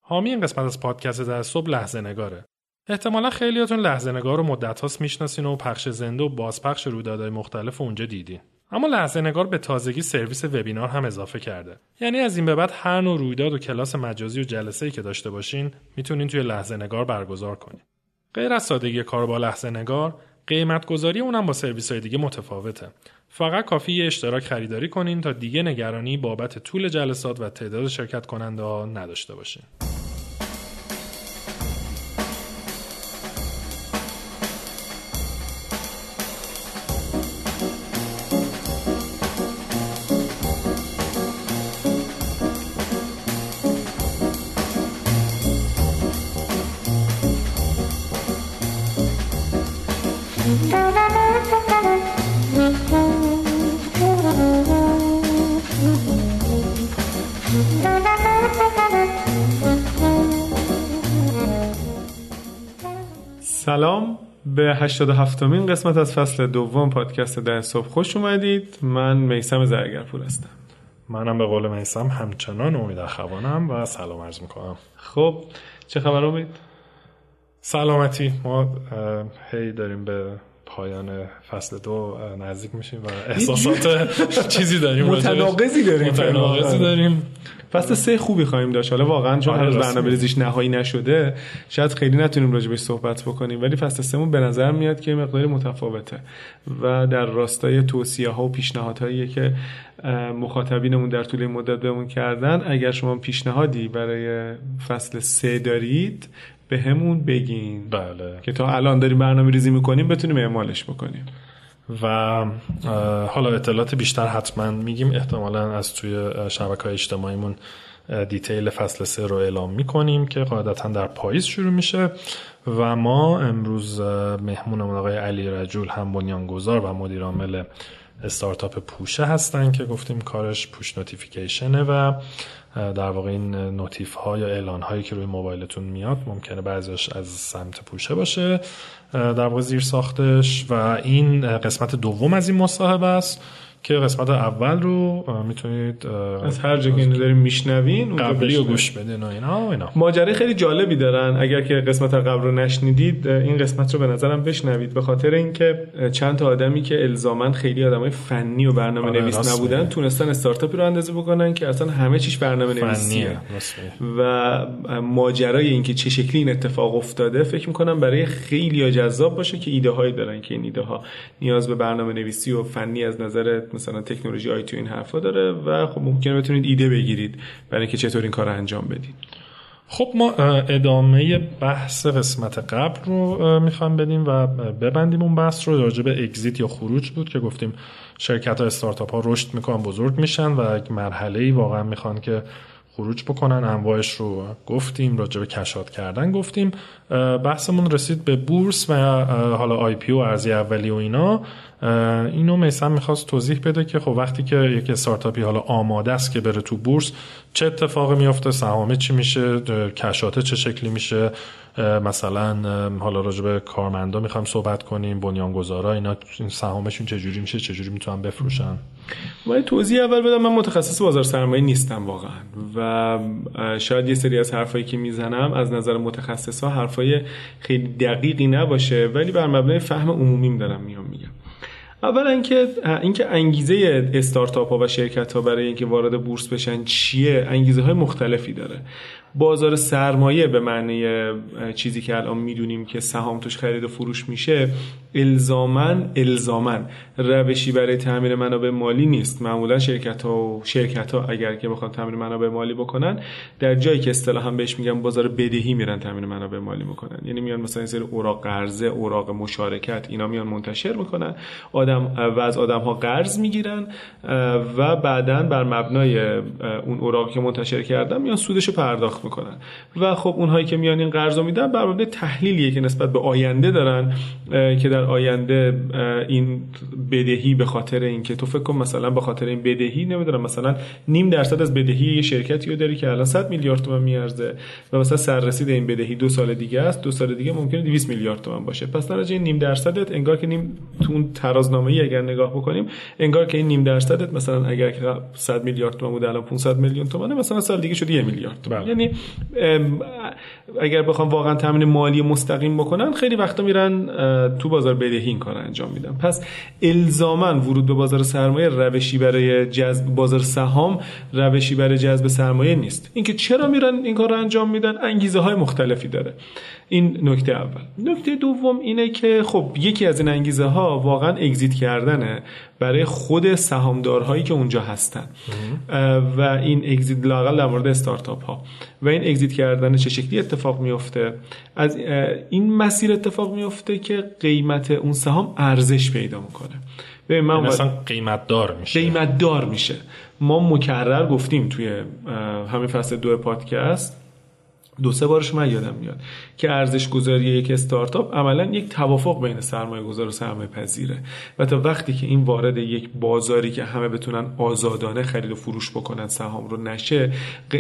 حامی این قسمت از پادکست در صبح لحظه نگاره. احتمالا خیلیاتون لحظه نگار رو مدت هاست میشناسین و پخش زنده و بازپخش رویدادهای مختلف اونجا دیدین. اما لحظه نگار به تازگی سرویس وبینار هم اضافه کرده. یعنی از این به بعد هر نوع رویداد و کلاس مجازی و جلسه‌ای که داشته باشین میتونین توی لحظه نگار برگزار کنین. غیر از سادگی کار با لحظه نگار، قیمت گذاری اونم با سرویس‌های دیگه متفاوته. فقط کافیه یه اشتراک خریداری کنین تا دیگه نگرانی بابت طول جلسات و تعداد شرکت کننده‌ها نداشته باشین. سلام به 87مین قسمت از فصل دوم پادکست در صبح خوش اومدید. من میثم زرگرپور هستم. منم به قول میثم همچنان امید اخوانم و سلام عرض میکنم. خب چه خبر امید؟ سلامتی. ما هی داریم به پایان فصل 2 نزدیک میشیم و احساسات چیزی داریم، متناقضی داریم. فصل 3 خوبی خواهیم داشت. حالا واقعا چون هنوز برنامه‌ریزیش نهایی نشده شاید خیلی نتونیم راجع بهش صحبت بکنیم، ولی فصل 3 مون به نظر میاد که مقداری متفاوته و در راستای توصیه‌ها و پیشنهادهایی که مخاطبینمون در طول مدت بهمون کردن. اگر شما پیشنهادی برای فصل 3 دارید به همون بگین. بله. که تا الان داریم برنامه ریزی میکنیم بتونیم اعمالش بکنیم و حالا اطلاعات بیشتر حتما میگیم. احتمالا از توی شبکه‌های اجتماعیمون دیتیل فصل 3 رو اعلام میکنیم که قاعدتا در پاییز شروع میشه و ما امروز مهمونمون آقای علی رجول هم بنیانگذار و مدیر عامل استارتاپ پوشه هستن که گفتیم کارش پوش نوتیفیکیشنه و در واقع این نوتیف ها یا اعلان هایی که روی موبایلتون میاد ممکنه بعضیش از سمت پوشه باشه در واقع زیر ساختش. و این قسمت دوم از این مصاحبه است که قسمت اول رو میتونید از هر جا که اینو داریم میشنوین قبلی رو گوش بدین و اینا. ماجرای خیلی جالبی دارن. اگر که قسمت قبل رو نشنیدید این قسمت رو به نظرم بشنوید، به خاطر اینکه چند تا آدمی که الزاماً خیلی آدمای فنی و برنامه‌نویس نبودن تونستن استارتاپی رو اندازه بکنن که اصلا همه چیش برنامه‌نویسیه. و ماجرای اینکه چه شکلی این اتفاق افتاده فکر می‌کنم برای خیلی‌ها جذاب باشه که ایده هایی دارن که این ایده ها نیاز به برنامه‌نویسی و فنی از نظر مثلا تکنولوژی آیتی و این حرفا داره و خب ممکنه بتونید ایده بگیرید برای اینکه چطور این کارو انجام بدید. خب ما ادامه بحث قسمت قبل رو میخوایم بدیم و ببندیم. اون بحث رو راجع به اگزیت یا خروج بود که گفتیم شرکت ها استارتاپ ها رشد میکنن، بزرگ میشن و یک مرحله‌ای واقعا میخوان که خروج بکنن. انواعش رو گفتیم، راجع به کشات کردن گفتیم. بحثمون رسید به بورس و حالا آی پی او، ارزی اولیه و اینا. اینو میثم میخواست توضیح بده که خب وقتی که یک استارتاپی حالا آماده است که بره تو بورس چه اتفاقی میفته، سهام چی میشه، کشات چه شکلی میشه. مثلا حالا راجع به کارمندا میخوایم صحبت کنیم، بنیانگذارا اینا سهامشون چه جوری میشه، چه جوری میتونن بفروشن. من توضیح اول بدم. من متخصص بازار سرمایه نیستم واقعا و شاید یه سری از حرفایی که میزنم از نظر متخصصا حرفای خیلی دقیقی نباشه، ولی بر مبنای فهم عمومیم دارم میگم. اولا اینکه انگیزه استارتاپ ها و شرکت ها برای اینکه وارد بورس بشن چیه، انگیزه های مختلفی داره. بازار سرمایه به معنی چیزی که الان میدونیم که سهام توش خرید و فروش میشه الزاماً روشی برای تامین منابع مالی نیست. معمولا شرکت ها اگر که بخوان تامین منابع مالی بکنن در جایی که اصطلاحاً بهش میگن بازار بدهی میرن تامین منابع مالی میکنن. یعنی میان مثلا این سری اوراق قرضه، اوراق مشارکت اینا میان منتشر میکنن، از آدم ها قرض میگیرن و بعداً بر مبنای اون اوراقی که منتشر کردن میان سودشو پرداخت میکنن. و خب اونهایی که میان این قرضو میدن بر مبنای تحلیلیه که نسبت به آینده دارن که در آینده این بدهی به خاطر اینکه تو فکر کن مثلا به خاطر این بدهی نمیدونم مثلا 0.5% از بدهی یه شرکتی رو داری که الان 100 میلیارد تومان میارزه و مثلا سررسید این بدهی 2 سال دیگه است، 2 سال دیگه ممکنه 200 میلیارد تومان باشه. پس در نتیجه این 0.5% انگار که تو اون ترازنامه‌ای اگر نگاه بکنیم انگار که این 0.5% مثلا اگر که 100 میلیارد تومان بود الان 500 میلیون تومانه، مثلا سال دیگه شده 1 میلیارد تومان. یعنی میدونی اگر بخوام واقعا تامین مالی مستقیم بکنن خیلی وقتا میرن تو بازار بدهی این کار انجام میدن. پس الزاما ورود به بازار سرمایه روشی برای جذب بازار سهام روشی برای جذب سرمایه نیست. اینکه چرا میرن این کار رو انجام میدن انگیزه های مختلفی داره. این نکته اول. نکته دوم اینه که خب یکی از این انگیزه ها واقعا اگزییت کردنه برای خود سهامدارهایی که اونجا هستن و این اگزییت لااقل در مورد استارتاپ ها و این اگزییت کردن چه شکلی اتفاق میفته؟ از این مسیر اتفاق میفته که قیمت اون سهام ارزش پیدا میکنه. ببین من مثلا قیمت دار میشه. ما مکرر گفتیم توی همین فصل 2 پادکست 2-3 بارش من یادم میاد که ارزش گذاری یک استارتاپ عملا یک توافق بین سرمایه گذار و سرمایه پذیره و تا وقتی که این وارد یک بازاری که همه بتونن آزادانه خرید و فروش بکنن سهام رو نشه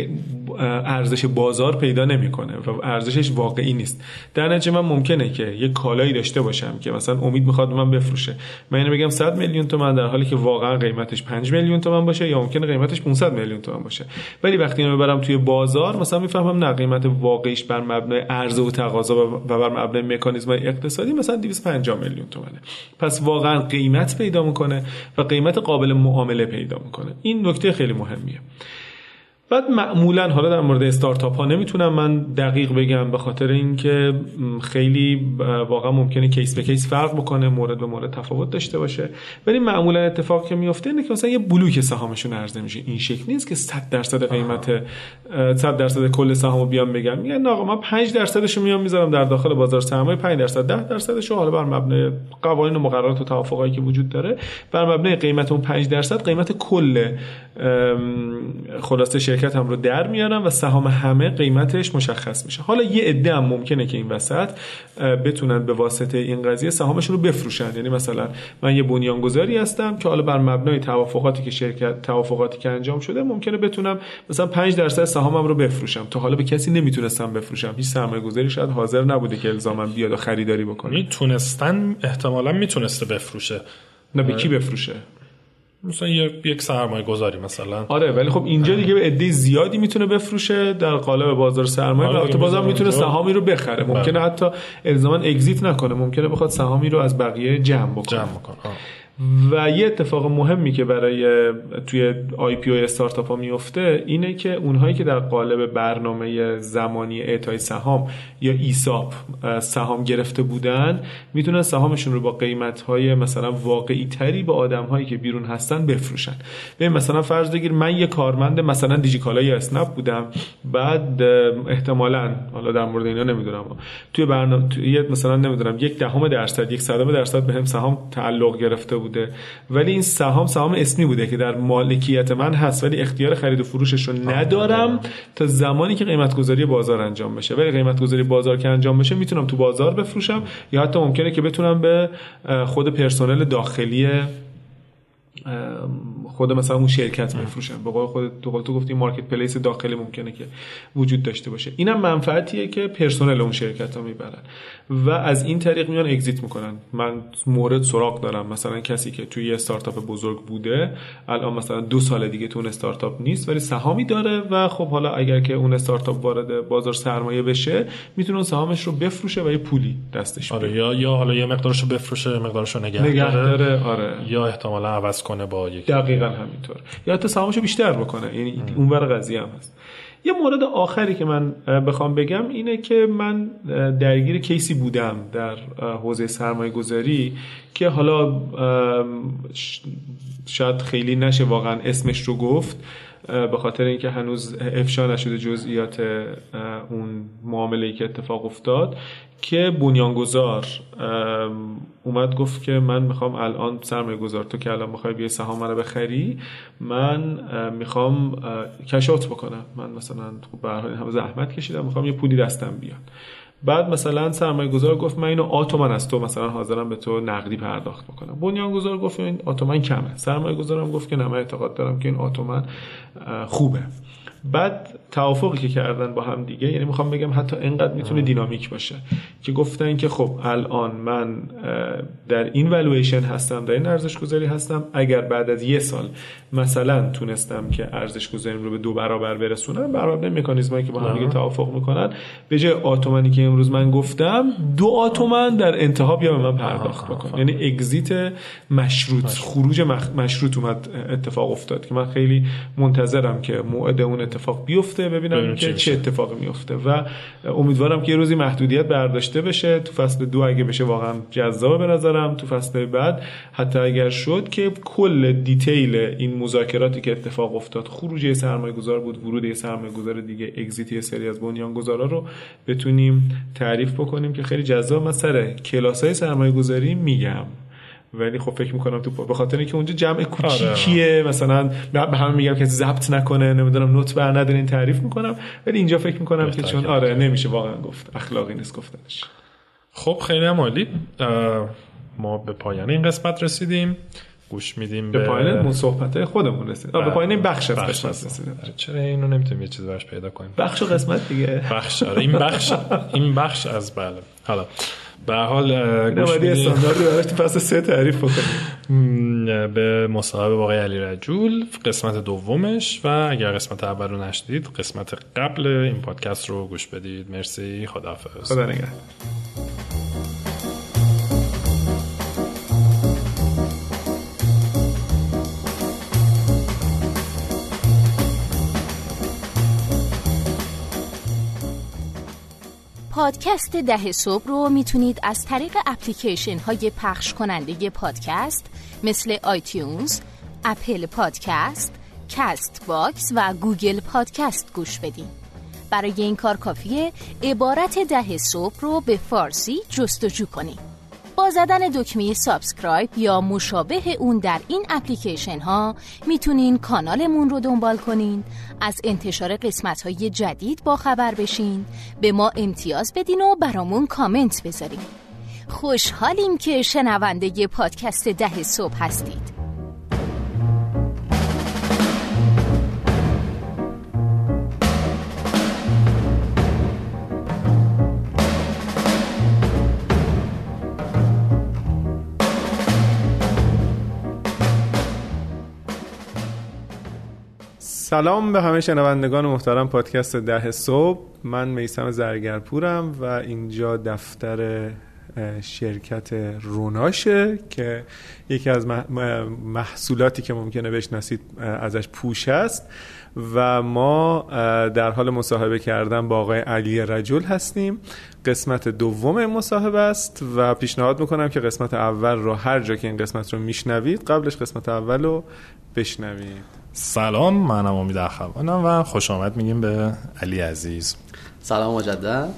ارزش بازار پیدا نمیکنه و ارزشش واقعی نیست. در نتیجه من ممکنه که یک کالایی داشته باشم که مثلا امید میخواد من بفروشه، من اینو بگم 100 میلیون تومان در حالی که واقعا قیمتش 5 میلیون تومان باشه یا ممکنه قیمتش 500 میلیون تومان باشه، ولی وقتی اینو ببرم توی بازار مثلا میفهمم نه قیمت واقعیش بر مبنای عرضه و تقاضا و بر مبنای مکانیزم‌های اقتصادی مثلا 250 میلیون تومانه. پس واقعا قیمت پیدا میکنه و قیمت قابل معامله پیدا میکنه. این نکته خیلی مهمیه. بعد معمولا حالا در مورد استارتاپ ها نمیتونم من دقیق بگم به خاطر اینکه خیلی واقعا ممکنه کیس به کیس فرق بکنه، مورد به مورد تفاوت داشته باشه، ولی معمولا اتفاقی که میفته اینه که مثلا یه بلوک سهامشون عرضه میشه. این شکلی نیست که 100% قیمت 100% کل سهامو بیام بگم میگن آقا من 5% رو میام میذارم در داخل بازار سرمایه، 5% 10% رو حالا بر مبنای قوانین و مقررات و توافقایی که وجود داره بر مبنای قیمت اون 5% قیمت کل خلاصه شرکت هم رو در میارن و سهام همه قیمتش مشخص میشه. حالا یه عده هم ممکنه که این وسط بتونن به واسطه این قضیه سهامشون رو بفروشن. یعنی مثلا من یه بنیانگذاری هستم که حالا بر مبنای توافقاتی که انجام شده ممکنه بتونم مثلا 5% سهامم رو بفروشم. تا حالا به کسی نمیتونستم بفروشم، هیچ سرمایه‌گذاری شاید حاضر نبوده که الزاما بیاد و خریداری بکنه. میتونستن احتمالاً میتونسته بفروشه. نه به کی بفروشه؟ مثلا یک سرمایه گذاری مثلا. آره ولی خب اینجا دیگه به عده زیادی میتونه بفروشه در قالب بازار سرمایه. البته بازم میتونه سهامی رو بخره، ممکنه حتی الزاما اگزییت نکنه، ممکنه بخواد سهامی رو از بقیه جمع بکنه. و یه اتفاق مهمی که برای توی IPO استارتاپ ها میفته اینه که اونهایی که در قالب برنامه زمانی اعطای سهام یا ایساپ سهام گرفته بودن میتونن سهامشون رو با قیمت‌های مثلا واقعی تری به آدم‌هایی که بیرون هستن بفروشن. ببین مثلا فرض بگیر من یه کارمند مثلا دیجیکالا یا اسنپ بودم، بعد احتمالاً حالا در مورد اینا نمیدونم توی برنامه مثلا نمیدونم 0.1% 1% بهم سهام تعلق گرفته بود، ولی این سهام اسمی بوده که در مالکیت من هست ولی اختیار خرید و فروشش رو ندارم تا زمانی که قیمت گذاری بازار انجام بشه. ولی قیمت گذاری بازار که انجام بشه میتونم تو بازار بفروشم یا حتی ممکنه که بتونم به خود پرسنل داخلی خود مثلا اون شرکت بفروشن. به قول تو گفتی مارکت پلیس داخلی ممکنه که وجود داشته باشه. اینم منفعتیه که پرسنل اون شرکت ها میبرن و از این طریق میان اگزییت میکنن. من مورد سراغ دارم مثلا کسی که توی استارتاپ بزرگ بوده الان مثلا 2 سال دیگه تو اون استارتاپ نیست ولی سهامی داره و خب حالا اگر که اون استارتاپ وارد بازار سرمایه بشه میتونه اون سهامش رو بفروشه و یه پولی دستش بیاره. آره یا حالا یه مقدارشو بفروشه، مقدارشو نگه داره. آره یا احتمالاً عوض کنه با یک. دقیقاً همینطور. یا حتی سهامشو بیشتر بکنه. یعنی اونور قضیه هم هست. یه مورد آخری که من بخوام بگم اینه که من درگیر کیسی بودم در حوزه سرمایه گذاری که حالا شاید خیلی نشه واقعا اسمش رو گفت به خاطر اینکه هنوز افشا نشده جزئیات اون معامله‌ای که اتفاق افتاد، که بنیانگذار اومد گفت که من میخوام الان سرمایه گذار تو که الان میخوای بیای سهام منو بخری، من میخوام کش اوت بکنم، من مثلا به هر حال همه زحمت کشیدم میخوام یه پولی دستم بیاد. بعد مثلا سرمایه گذار گفت من اینو آتومن از تو مثلا حاضرم به تو نقدی پرداخت بکنم. بنیانگذار گفت این آتومن کمه. سرمایه گذارم گفت که نه من اعتقاد دارم که این آتومن خوبه. بعد توافقی که کردن با هم دیگه، یعنی میخوام بگم حتی اینقدر میتونه دینامیک باشه که گفتن که خب الان من در این والویشن هستم، در این ارزش گذاری هستم، اگر بعد از 1 سال مثلا تونستم که ارزش گذاریم رو به 2 برابر برسونم، بر مبنای مکانیزمایی که با هم دیگه توافق میکنن، به جای آتومانی که امروز من گفتم 2 آتومن در انتها بیا به من پرداخت بکن. یعنی اگزیت مشروط، خروج مشروط اومد اتفاق افتاد که من خیلی منتظرم که موعد اون اتفاق بیفته، ببینم که چه اتفاقی میفته و امیدوارم که یه روزی محدودیت برداشته بشه. تو فصل 2 اگه بشه واقعا جذابه به نظرم، تو فصل بعد حتی اگر شد که کل دیتیل این مذاکراتی که اتفاق افتاد، خروج سرمایه‌گذار بود، ورود یه سرمایه‌گذار دیگه، اگزیت یه سری از بنیانگذارا رو بتونیم تعریف بکنیم که خیلی جذاب. من سر کلاس‌های سرمایه‌گذاری میگم، ولی خب فکر میکنم تو به خاطر اینکه اونجا جمع کوچیکیه مثلا به همه میگم که ضبط نکنه، نمیدونم نوت بر ندارین تعریف میکنم، ولی اینجا فکر میکنم که چون نمیشه واقعا گفت، اخلاقی نیست گفتنش. خب خیلی عالی، ما به پایان این قسمت رسیدیم، گوش میدیم به پایان صحبت‌های خودمون رسیدیم، به پایان این بخش از قسمت رسیدیم. چرا اینو نمیتونیم یه چیز براش پیدا کنیم؟ بخش و قسمت دیگه، بخش این بخش از بله. حالا به حال گوش میدیم استاندارد رو براش فصل 3 تعریف بکنیم به مصاحبه با آقای علی رجول قسمت دومش، و اگر قسمت اول رو نشدید قسمت قبل این پادکست رو گوش بدید. مرسی، خداحافظ. خدا نگهدار. پادکست 10 صبح رو میتونید از طریق اپلیکیشن های پخش کننده پادکست مثل آیتیونز، اپل پادکست، کست باکس و گوگل پادکست گوش بدین. برای این کار کافیه عبارت 10 صبح رو به فارسی جستجو کنید. با زدن دکمه سابسکرایب یا مشابه اون در این اپلیکیشن ها میتونین کانالمون رو دنبال کنین، از انتشار قسمت های جدید با خبر بشین، به ما امتیاز بدین و برامون کامنت بذارین. خوشحالیم که شنونده پادکست 10 صبح هستید. سلام به همه شنوندگان محترم پادکست 10 صبح. من میثم زرگرپورم و اینجا دفتر شرکت روناشه که یکی از محصولاتی که ممکنه بشناسید ازش پوش است و ما در حال مصاحبه کردن با آقای علی رجول هستیم. قسمت دوم مصاحبه است و پیشنهاد میکنم که قسمت اول رو هر جا که این قسمت رو میشنوید قبلش قسمت اول رو بشنوید. سلام، منم امید اخوانم و خوش آمد میگیم به علی عزیز. سلام مجدد،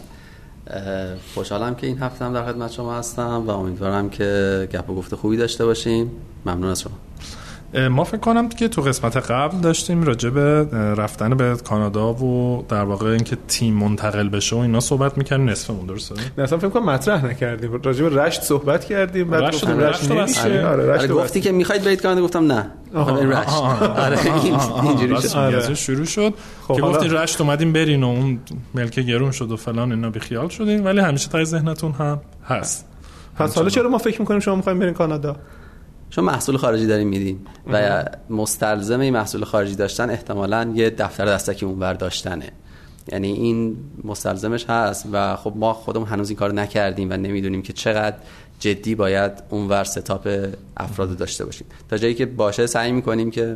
خوشحالم که این هفته هم در خدمت شما هستم و امیدوارم که گپ و گفت خوبی داشته باشیم. ممنون از شما. ما فکر کنم که تو قسمت قبل داشتیم راجع به رفتن به کانادا و در واقع اینکه تیم منتقل بشه و اینا صحبت می‌کردیم، نصفمون درسته؟ نه اصلا فکر کنم مطرح نکردیم، راجع به رشت صحبت کردیم، بعد رشت نمیشه. آره گفتی که می‌خواید برید کانادا، گفتم نه می‌خوایم رشت. آره اینجوری شد. شروع شد که گفتین رشت اومدیم برین و اون ملک گرون شد و فلان اینا، بیخیال شدین، ولی همیشه تا ذهنتون هم هست. پس حالا چرا ما فکر می‌کنیم شما می‌خواید برین کانادا؟ چون محصول خارجی داریم میدیم و مستلزم این محصول خارجی داشتن احتمالاً یه دفتر دستکی اونور داشتنه، یعنی این مستلزمش هست و خب ما خودمون هنوز این کار نکردیم و نمیدونیم که چقدر جدی باید اونور ستاپ افراد داشته باشیم. تا جایی که باشه سعی میکنیم که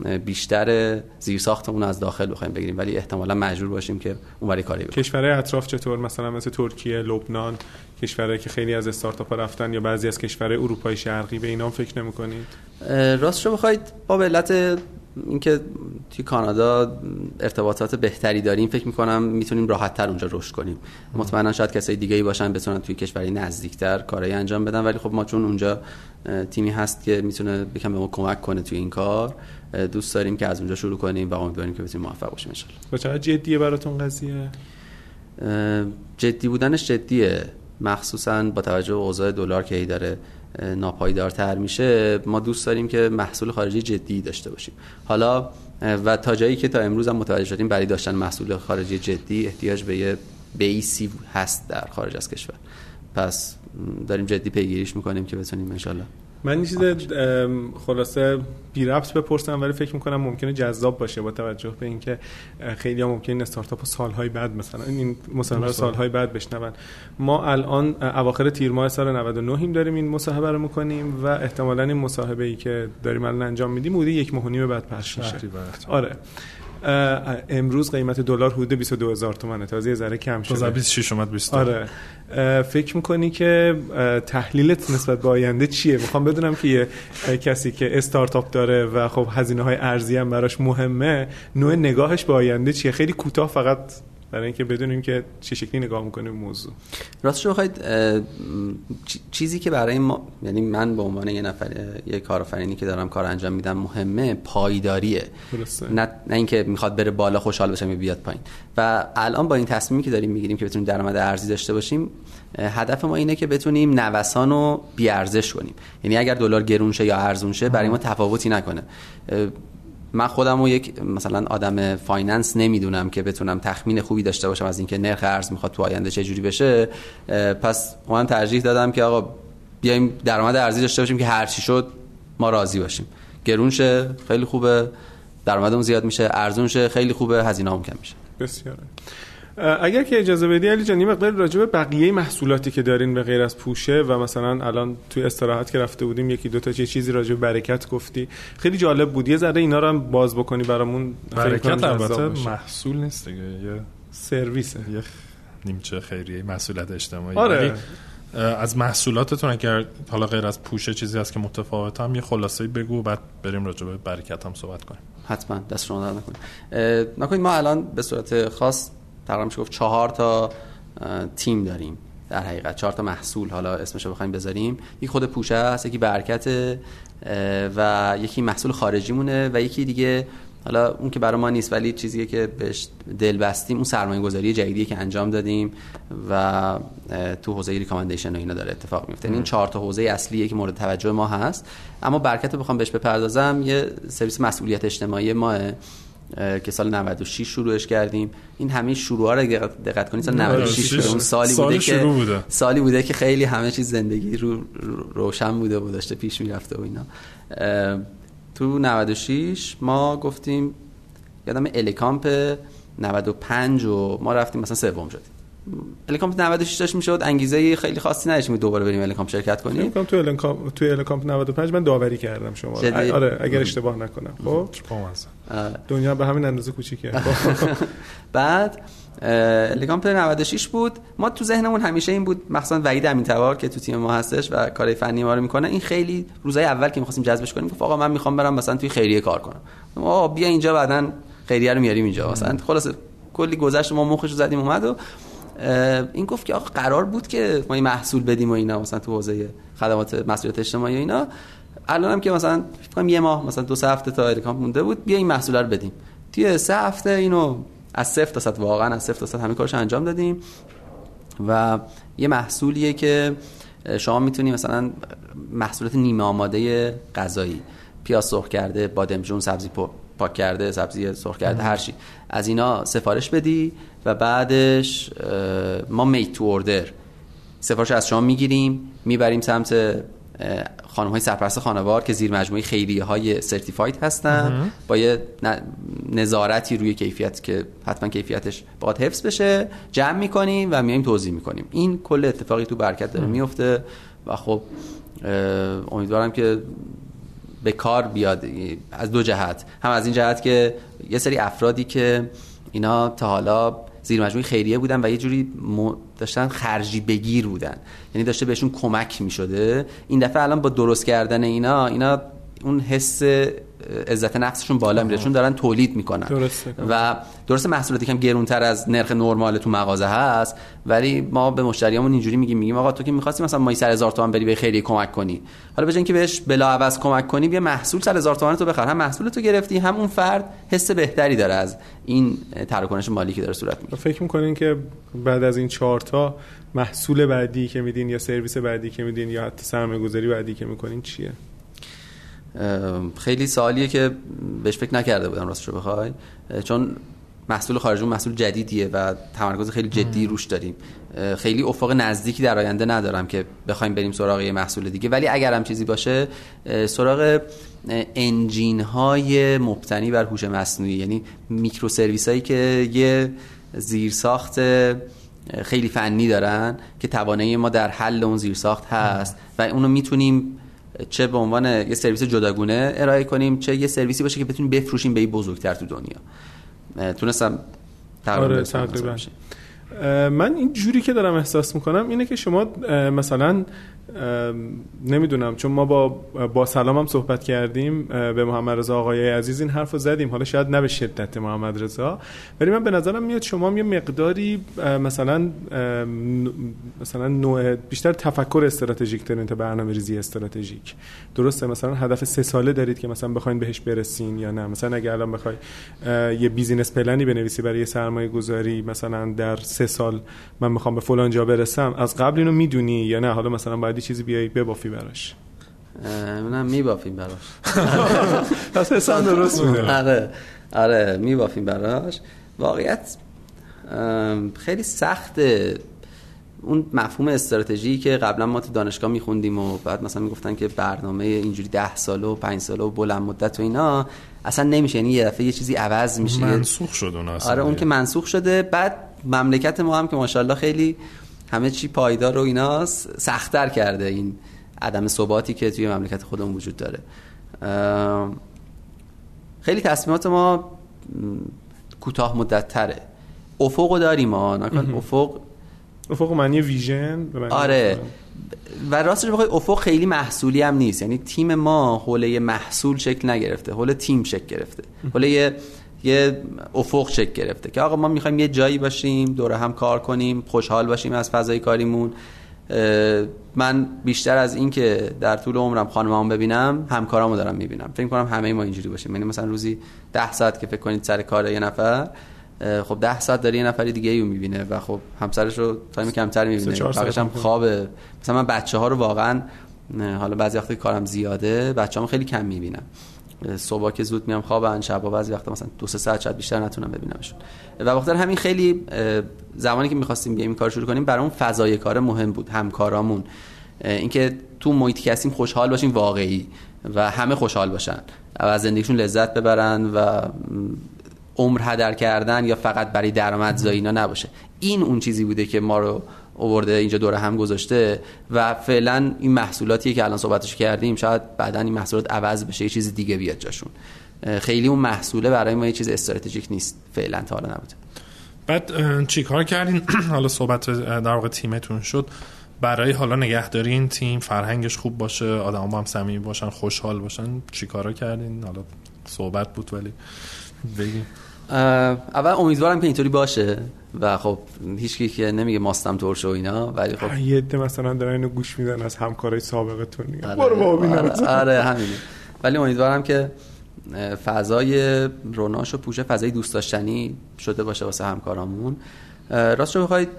بیشتر زیرساختمون از داخل بخوایم بگیریم، ولی احتمالاً مجبور باشیم که اونوری کاری بکنیم. کشورهای اطراف چطور؟ مثلا مثل ترکیه، لبنان، کشورهایی که خیلی از استارتاپ‌ها رفتن، یا بعضی از کشورهای اروپای شرقی، به اینا فکر نمی‌کنید؟ راستش بخواید با علت اینکه توی کانادا ارتباطات بهتری داریم فکر می‌کنم میتونیم راحت‌تر اونجا رشد کنیم. مطمئنا شاید کسای دیگه‌ای باشن بتونن توی کشوری نزدیک‌تر کارایی انجام بدن، ولی خب ما چون اونجا تیمی هست که میتونه یکم به ما کمک کنه توی این کار، دوست داریم که از اونجا شروع کنیم و امیدواریم که بتونیم موفق باشیم ان شاءالله. با چقدر جدیه براتون قضیه؟ جدی بودنش جدیه، مخصوصا با توجه به اوضاع دلار که داره ناپایدارتر میشه. ما دوست داریم که محصول خارجی جدی داشته باشیم. حالا و تا جایی که تا امروز هم متوجه شدیم برای داشتن محصول خارجی جدی احتیاج به یه بیسی هست در خارج از کشور. پس داریم جدی پیگیریش میکنیم که بتونیم انشالله. من یه چیز خلاصه بی ربط بپرسم ولی فکر میکنم ممکنه جذاب باشه با توجه به اینکه خیلی ها ممکنه این استارتاپ سالهای بعد مثلا این مصاحبه سالهای بعد بشنون. ما الان اواخر تیر ماه سال 99 داریم این مصاحبه رو میکنیم و احتمالاً این مصاحبه‌ای که داریم الان انجام میدیم حدود 1.5 ماه بعد پخش میشه. آره. امروز قیمت دلار حدود 22,000 تومانه، تازه یه ذره کم شده. 2026 اومد 20. آره. فکر میکنی که تحلیلت نسبت به آینده چیه؟ میخوام بدونم که یه کسی که استارتاپ داره و خب هزینه‌های ارزی هم براش مهمه، نوع نگاهش به آینده چیه؟ خیلی کوتاه فقط برای اینکه بدونیم که چه شکلی نگاه میکنیم به موضوع. راستش بخواید چیزی که برای ما، یعنی من به عنوان یه کارآفرینی که دارم کار انجام میدم مهمه پایداریه. نه اینکه میخواد بره بالا خوشحال بشه بیاد پایین. و الان با این تصمیمی که داریم میگیریم که بتونیم درآمد ارزی داشته باشیم، هدف ما اینه که بتونیم نوسان رو بی ارزش کنیم. یعنی اگر دلار گرون شه یا ارزون شه برای ما تفاوتی نکنه. من خودمو یک مثلا آدم فایننس نمیدونم که بتونم تخمین خوبی داشته باشم از اینکه نرخ ارز میخواد تو آینده چه جوری بشه. پس من ترجیح دادم که آقا بیایم درآمد ارزی داشته باشیم که هر چی شد ما راضی باشیم. گرون شه خیلی خوبه، درآمدمون زیاد میشه، ارزون شه خیلی خوبه، هزینه‌مون کم میشه. بسیاره. اگر که اجازه بدی علی جان، یه مقدار راجع به بقیه محصولاتی که دارین به غیر از پوشه و مثلا الان توی استراحت که رفته بودیم یکی دو تا چیزی راجع به برکت گفتی، خیلی جالب بود. یه ذره اینا رو هم باز بکنی برامون. برکت البته محصول نیست دیگه، یه سرویسه، یه نیمچه خیریه، مسئولیت اجتماعی. آره. از محصولاتتون اگر حالا غیر از پوشه چیزی هست که متفاوت هم یه خلاصه‌ای بگو، بعد بریم راجع به برکت هم صحبت کنیم. حتما، دست شما درد نکنید. ما الان به صورت خاص تقریبا میشه گفت 4 تا تیم داریم. در حقیقت 4 تا محصول، حالا اسمشو بخوایم بذاریم، یکی خود پوشه است، یکی برکت و یکی محصول خارجی مونه و یکی دیگه حالا اون که برای ما نیست ولی چیزیه که بهش دل بستیم، اون سرمایه‌گذاری جدیدیه که انجام دادیم و تو حوزه ریکامندیشن و اینا داره اتفاق میفته. این 4 تا حوزه اصلیه که مورد توجه ما هست. اما برکت رو بخوام بهش بپردازم، یه سرویس مسئولیت اجتماعی ماه که سال 96 شروعش کردیم. این همه شروعا رو دقت کنید، سال 96 اون سالی بوده که خیلی همه چیز زندگی روشن بوده و داشته پیش میرفته و اینا. تو 96 ما گفتیم، یادم الیکامپ 95 و ما رفتیم مثلا سوم شدیم. الیکامپ 96 داشت میشد، انگیزه خیلی خاصی نداشتیم دوباره بریم الیکامپ شرکت کنیم. تو الیکامپ 95 من داوری کردم شما. آره اگر اشتباه نکنم. خب دنیا به همین اندازه کوچیکه. بعد الیکامپ 96 بود. ما تو ذهنمون همیشه این بود، مخصوصا وحید امین‌تبار که تو تیم ما هستش و کارهای فنی ما رو میکنه، این خیلی روزای اول که می‌خواستیم جذبش کنیم گفت آقا من می‌خوام برم مثلا توی خیریه کار کنم. آقا بیا اینجا بعدن خیریه رو میاریم اینجا. مثلا خلاص کلی گذشت ما مخش رو زدیم اومد و این گفت که آقا قرار بود که ما این محصول بدیم و اینا، مثلا تو حوزه خدمات مسئولیت اجتماعی و اینا. الانم که مثلا فکر کنم یه ماه مثلا 2-3 هفته تا الیکامپ مونده بود، بیا این محصول رو بدیم. توی 3 هفته اینو از 0 تا 100 واقعا از 0 تا 100 همین کارش انجام دادیم و یه محصولیه که شما میتونی مثلا محصولات نیمه آماده غذایی، پیاز سرخ کرده، بادمجون، سبزی پاک کرده، سبزی سرخ کرده، هر چی از اینا سفارش بدی و بعدش ما میت تو اوردر سفارش از شما میگیریم، میبریم سمت خانم‌های سرپرست خانوار که زیر مجموعه خیریه‌های سرتیفاید هستن با یه نظارتی روی کیفیت که حتما کیفیتش باید حفظ بشه، جمع می‌کنیم و میایم توزیع می‌کنیم. این کل اتفاقی تو برکت داره میفته و خب امیدوارم که به کار بیاد از دو جهت. هم از این جهت که یه سری افرادی که اینا تا حالا زیر مجموعه خیریه بودن و یه جوری داشتن خرجی بگیر بودن، یعنی داشته بهشون کمک میشده، این دفعه الان با درست کردن اینا اون حس عزت نفسشون بالا میره چون دارن تولید میکنن. و درسته محصولاتی کم گرونتر از نرخ نرمال تو مغازه هست، ولی ما به مشتریامون اینجوری میگیم آقا تو که می‌خواستی مثلا مایی 100,000 تومان بری به خیریه کمک کنی، حالا به جای اینکه بهش بلاعوض کمک کنی بیا محصول 100,000 تومان تو بخر، هم محصول تو گرفتی هم اون فرد حس بهتری داره از این تراکنش مالی که داره صورت میگیره. فکر می‌کنین که بعد از این 4 تا محصول بعدی که میدین یا سرویس بعدی که میدین یا حتی سرمایه‌گذاری بعدی که می‌کنین چیه؟ خیلی سوالیه که بهش فکر نکرده بودم راستش رو بخوای، چون محصول خارجی محصول جدیدیه و تمرکز خیلی جدی روش داریم. خیلی افق نزدیکی در آینده ندارم که بخوایم بریم سراغ یه محصول دیگه، ولی اگر هم چیزی باشه سراغ انجین های مبتنی بر هوش مصنوعی، یعنی میکرو سرویس هایی که یه زیرساخت خیلی فنی دارن که توانایی ما در حل اون زیرساخت هست و اونو میتونیم چه به عنوان یه سرویس جداگونه ارائه کنیم، چه یه سرویسی باشه که بتونیم بفروشیم به بزرگتر تو دنیا. تونستم تقریبا. من این جوری که دارم احساس میکنم اینه که شما مثلا نمیدونم، چون ما با سلام هم صحبت کردیم به محمد رضا آقای عزیز این حرفو زدیم، حالا شاید نه به شدت محمد رضا، ولی من به نظرم میاد شما هم یه مقداری مثلا نوع بیشتر تفکر استراتژیک دارین تا برنامه‌ریزی استراتژیک. درسته؟ مثلا هدف 3 ساله دارید که مثلا بخواید بهش برسین یا نه؟ مثلا اگه الان بخوای یه بیزینس پلنی بنویسی برای سرمایه‌گذاری، مثلا در 3 سال من میخوام به فلان جا برسم، از قبل اینو میدونی یا نه حالا مثلا باید چیزی بیایی ببافی براش؟ منم میبافیم براش. پس حسن درست میده. آره میبافیم براش. واقعیت خیلی سخته اون مفهوم استراتژی که قبلا ما تو دانشگاه میخوندیم و بعد مثلا میگفتن که برنامه اینجوری 10 ساله و 5 ساله و بلند مدت و اینا اصلا نمیشه، یعنی یه دفعه یه چیزی عوض میشه، منسوخ شد اون اصلا. آره اون که منسوخ شده. بعد مملکت ما هم که ماشاءالله خیلی همه چی پایدار و ایناست، سخت‌تر کرده این عدم ثباتی که توی مملکت خودمون وجود داره. خیلی تصمیمات ما کوتاه مدت تره. افقو داریم ما، نکن افق معنی ویژن. آره و راستش بخوای افق خیلی محصولی هم نیست، یعنی تیم ما حوله محصول شکل نگرفته، حوله تیم شکل گرفته، حوله یه افق شکل گرفته که آقا ما میخوایم یه جایی باشیم دور هم کار کنیم، خوشحال باشیم از فضای کاریمون. من بیشتر از این که در طول عمرم خانمامو ببینم، همکارامو دارم میبینم. فکر کنم همه ما اینجوری باشیم، یعنی مثلا روزی 10 ساعت که فکر کنید سر کار یه نفر، خب 10 ساعت داره یه نفری دیگه ایو میبینه و خب همسرش رو تایم کمتر میبینه، بقیش هم خوابه. مثلا من بچه‌ها رو واقعا حالا بعضی وقتا کارم زیاده، بچه‌هامو خیلی کم میبینم. صبح که زود میام خوابن، شبا بعضی وقتا مثلا 2-3 ساعت شاید بیشتر نتونم ببینمشون. و بخاطر همین خیلی زمانی که می‌خواستیم بیایم کار شروع کنیم برامون فضای کار مهم بود، همکارامون، اینکه تو محیطی که هستیم خوشحال باشیم واقعی و همه خوشحال باشن و از زندگیشون لذت ببرن و عمر هدر کردن یا فقط برای درآمدزایی اینا نباشه. این اون چیزی بوده که ما رو آورده اینجا دور هم گذاشته و فعلا این محصولاتی که الان صحبتش کردیم شاید بعداً این محصولات عوض بشه، یه چیز دیگه بیاد جاشون. خیلی اون محصوله برای ما یه چیز استراتژیک نیست فعلا، تا حالا نبوده. بعد چی کار کردین؟ حالا صحبت در واقع تیمتون شد برای حالا نگهداری این تیم، فرهنگش خوب باشه، آدم‌ها با هم صمیمی باشن، خوشحال باشن، چی کارا کردین؟ حالا صحبت بود ولی بگین. اول امیدوارم که اینطوری باشه و خب هیچکی که نمیگه ماستم ترش و اینا، ولی خب یه عده مثلا دارن اینو گوش میدن از همکارای سابقتون میگن برو بابا ببینم. آره همینه. ولی امیدوارم که فضای روناش و پوشه فضای دوست داشتنی شده باشه واسه همکارامون. راستش بخواید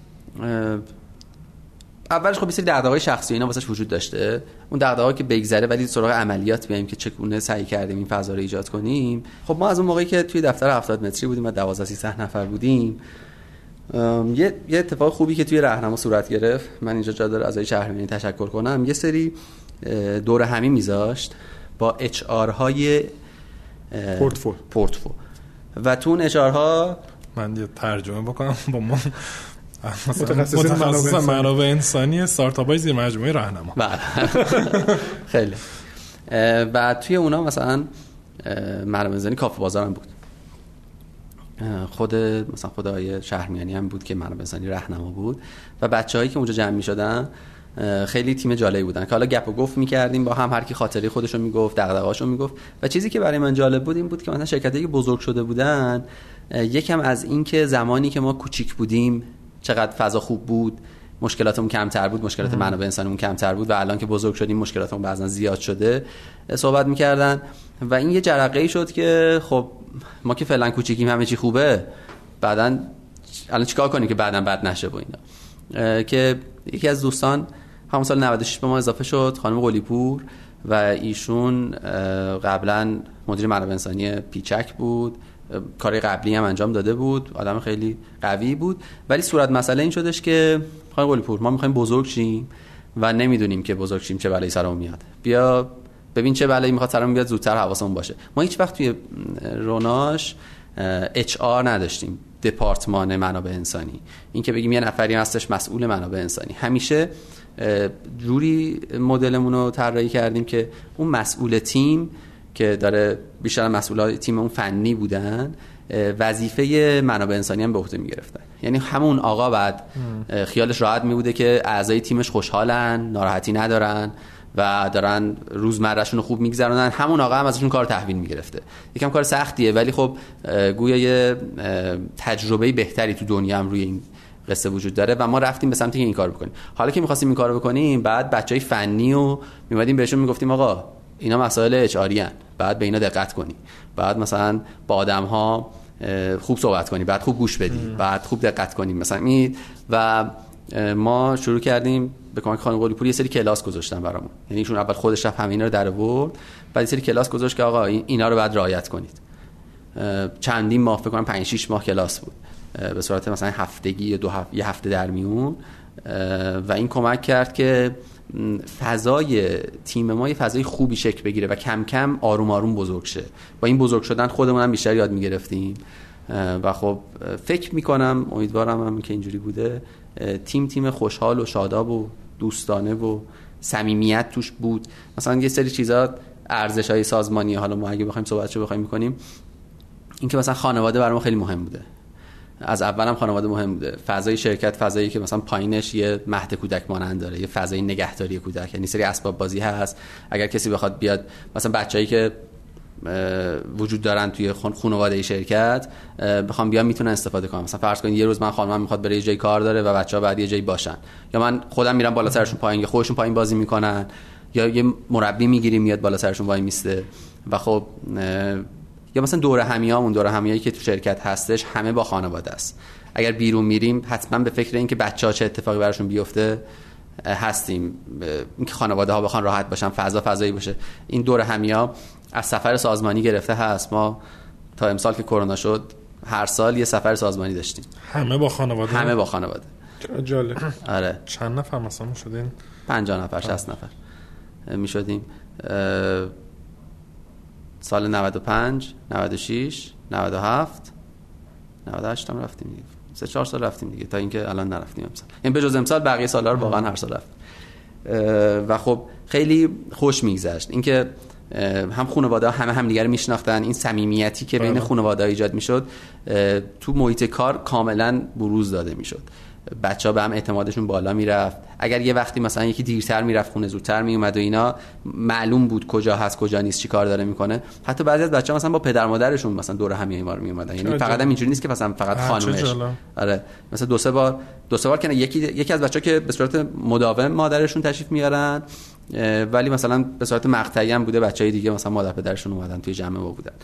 اولش خب یه سری دغدغه‌های شخصی اینا واسش وجود داشته، اون دغدغه‌ها که بگذره ولی سراغ عملیات بیایم که چگونه سعی کردیم این فضا رو ایجاد کنیم. خب ما از اون موقعی که توی دفتر 70 متری بودیم و 12-13 نفر بودیم، یه اتفاق خوبی که توی راهنما صورت گرفت، من اینجا جا داره اعضای شهربانی تشکر کنم، یه سری دور همی میذاشت با اچ آر های پورتفو و تو اون اچ آر ها من یه ترجمه بکنم با ما متخصص منابع انسانی استارتاپ‌های زیر مجموعه راهنما. بله خیلی. بعد توی اونا مثلا منابع انسانی کافه بازار هم بود، مثلا خدای شهرمیانی هم بود که منابع انسانی راهنما بود و بچه‌هایی که اونجا جمع می‌شدن خیلی تیم جالبی بودن که حالا گپ و گفت می‌کردیم با هم، هر کی خاطره خودشو میگفت، دغدغه‌اشو میگفت. و چیزی که برای من جالب بود این بود که مثلا شرکتایی که بزرگ شده بودن، یکم از این که زمانی که ما کوچیک بودیم چقدر فضا خوب بود، مشکلاتمون کمتر بود، مشکلات منابع انسانیمون کمتر بود و الان که بزرگ شدیم مشکلاتمون بعضا زیاد شده صحبت می‌کردن و این یه جرقه‌ای شد که خب ما که فعلا کوچیکیم همه چی خوبه، بعدن الان چیکار کنیم که بعدن بد نشه و اینا. که یکی از دوستان همون سال 96 به ما اضافه شد، خانم قلی‌پور، و ایشون قبلا مدیر منابع انسانی پیچک بود، کار قبلی هم انجام داده بود، آدم خیلی قوی بود، ولی صورت مسئله این شدش که خانم قلی‌پور ما میخوایم بزرگ شیم و نمیدونیم که بزرگ شیم چه بلایی سرمون میاد، بیا ببین چه بلایی میخواد سرمون بیاد، زودتر حواسمون باشه. ما هیچ وقت توی روناش HR نداشتیم، دپارتمان منابع انسانی، این که بگیم یه نفری هستش مسئول منابع انسانی. همیشه جوری مدلمون رو طراحی کردیم که اون مسئول تیم که داره، بیشتر مسئولای تیم اون فنی بودن، وظیفه منابع انسانی هم به عهده میگرفتن. یعنی همون آقا بعد خیالش راحت میبوده که اعضای تیمش خوشحالن، ناراحتی ندارن و دارن روزمرهشون رو خوب میگذرونن، همون آقا هم ازشون کار تحویل میگرفته. یکم کار سختیه، ولی خب گویا یه تجربه بهتری تو دنیا هم روی این قصه وجود داره و ما رفتیم به سمتی که این کار بکنیم. حالا که می‌خواستیم این کارو بکنیم، بعد بچهای فنی رو می‌اومدیم بهشون میگفتیم آقا اینا مسائل اچ‌آری ان، بعد به اینا دقت کنی، بعد مثلا با آدم‌ها خوب صحبت کنی، بعد خوب گوش بدی، بعد خوب دقت کنی مثلا این. و ما شروع کردیم به کمک خانم قلی‌پور یه سری کلاس گذاشتن برامون. یعنی ایشون اول خودش رفت همینا رو در آورد، بعد یه سری کلاس گذاشت که آقا اینا رو بعد رعایت کنید. چندین ماه، فکر کنم 5-6 ماه کلاس بود به صورت مثلا هفتگی یا یه هفته در میون، و این کمک کرد که فضای تیم ما یه فضای خوبی شکل بگیره و کم کم آروم آروم بزرگ شه. با این بزرگ شدن خودمون هم بیشتر یاد میگرفتیم و خب فکر میکنم، امیدوارم هم که اینجوری بوده، تیم خوشحال و شاداب و دوستانه و صمیمیت توش بود. مثلا یه سری چیزا، ارزش‌های سازمانی، حالا ما اگه بخوایم صحبتشو بخوایم میکنیم، این که مثلا خانواده برام خیلی مهم بوده، از اولم خانواده مهم بوده. فضای شرکت فضایی که مثلا پایینش یه مهد کودک مانند داره، یه فضای نگهداری کودک، یعنی سری اسباب بازی هست، اگر کسی بخواد بیاد، مثلا بچه‌ای که وجود دارن توی خانواده شرکت بخوام بیان میتونن استفاده کنن. مثلا فرض کنید یه روز من خانمم میخواد بره یه جای کار داره و بچه‌ها بعد یه جایی باشن، یا من خودم میرم بالا سرشون پایین، یا خودشون پایین بازی میکنن، یا یه مربی میگیریم میاد بالا سرشون وای میسته. و خب یا مثلا دوره همیایی که تو شرکت هستش همه با خانواده است. اگر بیرون میریم حتما به فکر این که بچه‌ها چه اتفاقی براشون بیفته هستیم، اینکه خانواده ها بخوان راحت باشن، فضایی باشه. این دوره همیا از سفر سازمانی گرفته هست. ما تا امسال که کرونا شد هر سال یه سفر سازمانی داشتیم، همه با خانواده. جالب. آره. چند نفر مثلا شدین؟ 50 نفر 60 نفر میشدیم. سال 95 96 97 98 هم رفتیم دیگه، 3-4 سال رفتیم دیگه، تا اینکه الان نرفتیم امسال. این به جز امسال بقیه سال‌ها رو واقعا هر سال رفتیم و خب خیلی خوش میگذشت. اینکه هم خانواده هم دیگر میشناختن، این صمیمیتی که بین خانواده‌ها ایجاد میشد تو محیط کار کاملا بروز داده میشد. بچه‌ها به هم اعتمادشون بالا میرفت. اگر یه وقتی مثلا یکی دیرتر میرفت خونه زودتر میومد و اینا، معلوم بود کجا هست کجا نیست، چی کار داره میکنه. حتی بعضی از بچه‌ها مثلا با پدر مادرشون مثلا دور همیای ما رو میومدن. یعنی فقط هم اینجوری نیست که مثلا فقط خانومش. آره مثلا دو سه بار که یکی از بچه‌ها که به صورت مداوم مادرشون تشریف میارن، ولی مثلا به صورت مقطعی هم بوده بچهای دیگه مثلا مادر پدرشون اومدن توی جمع ما بودن.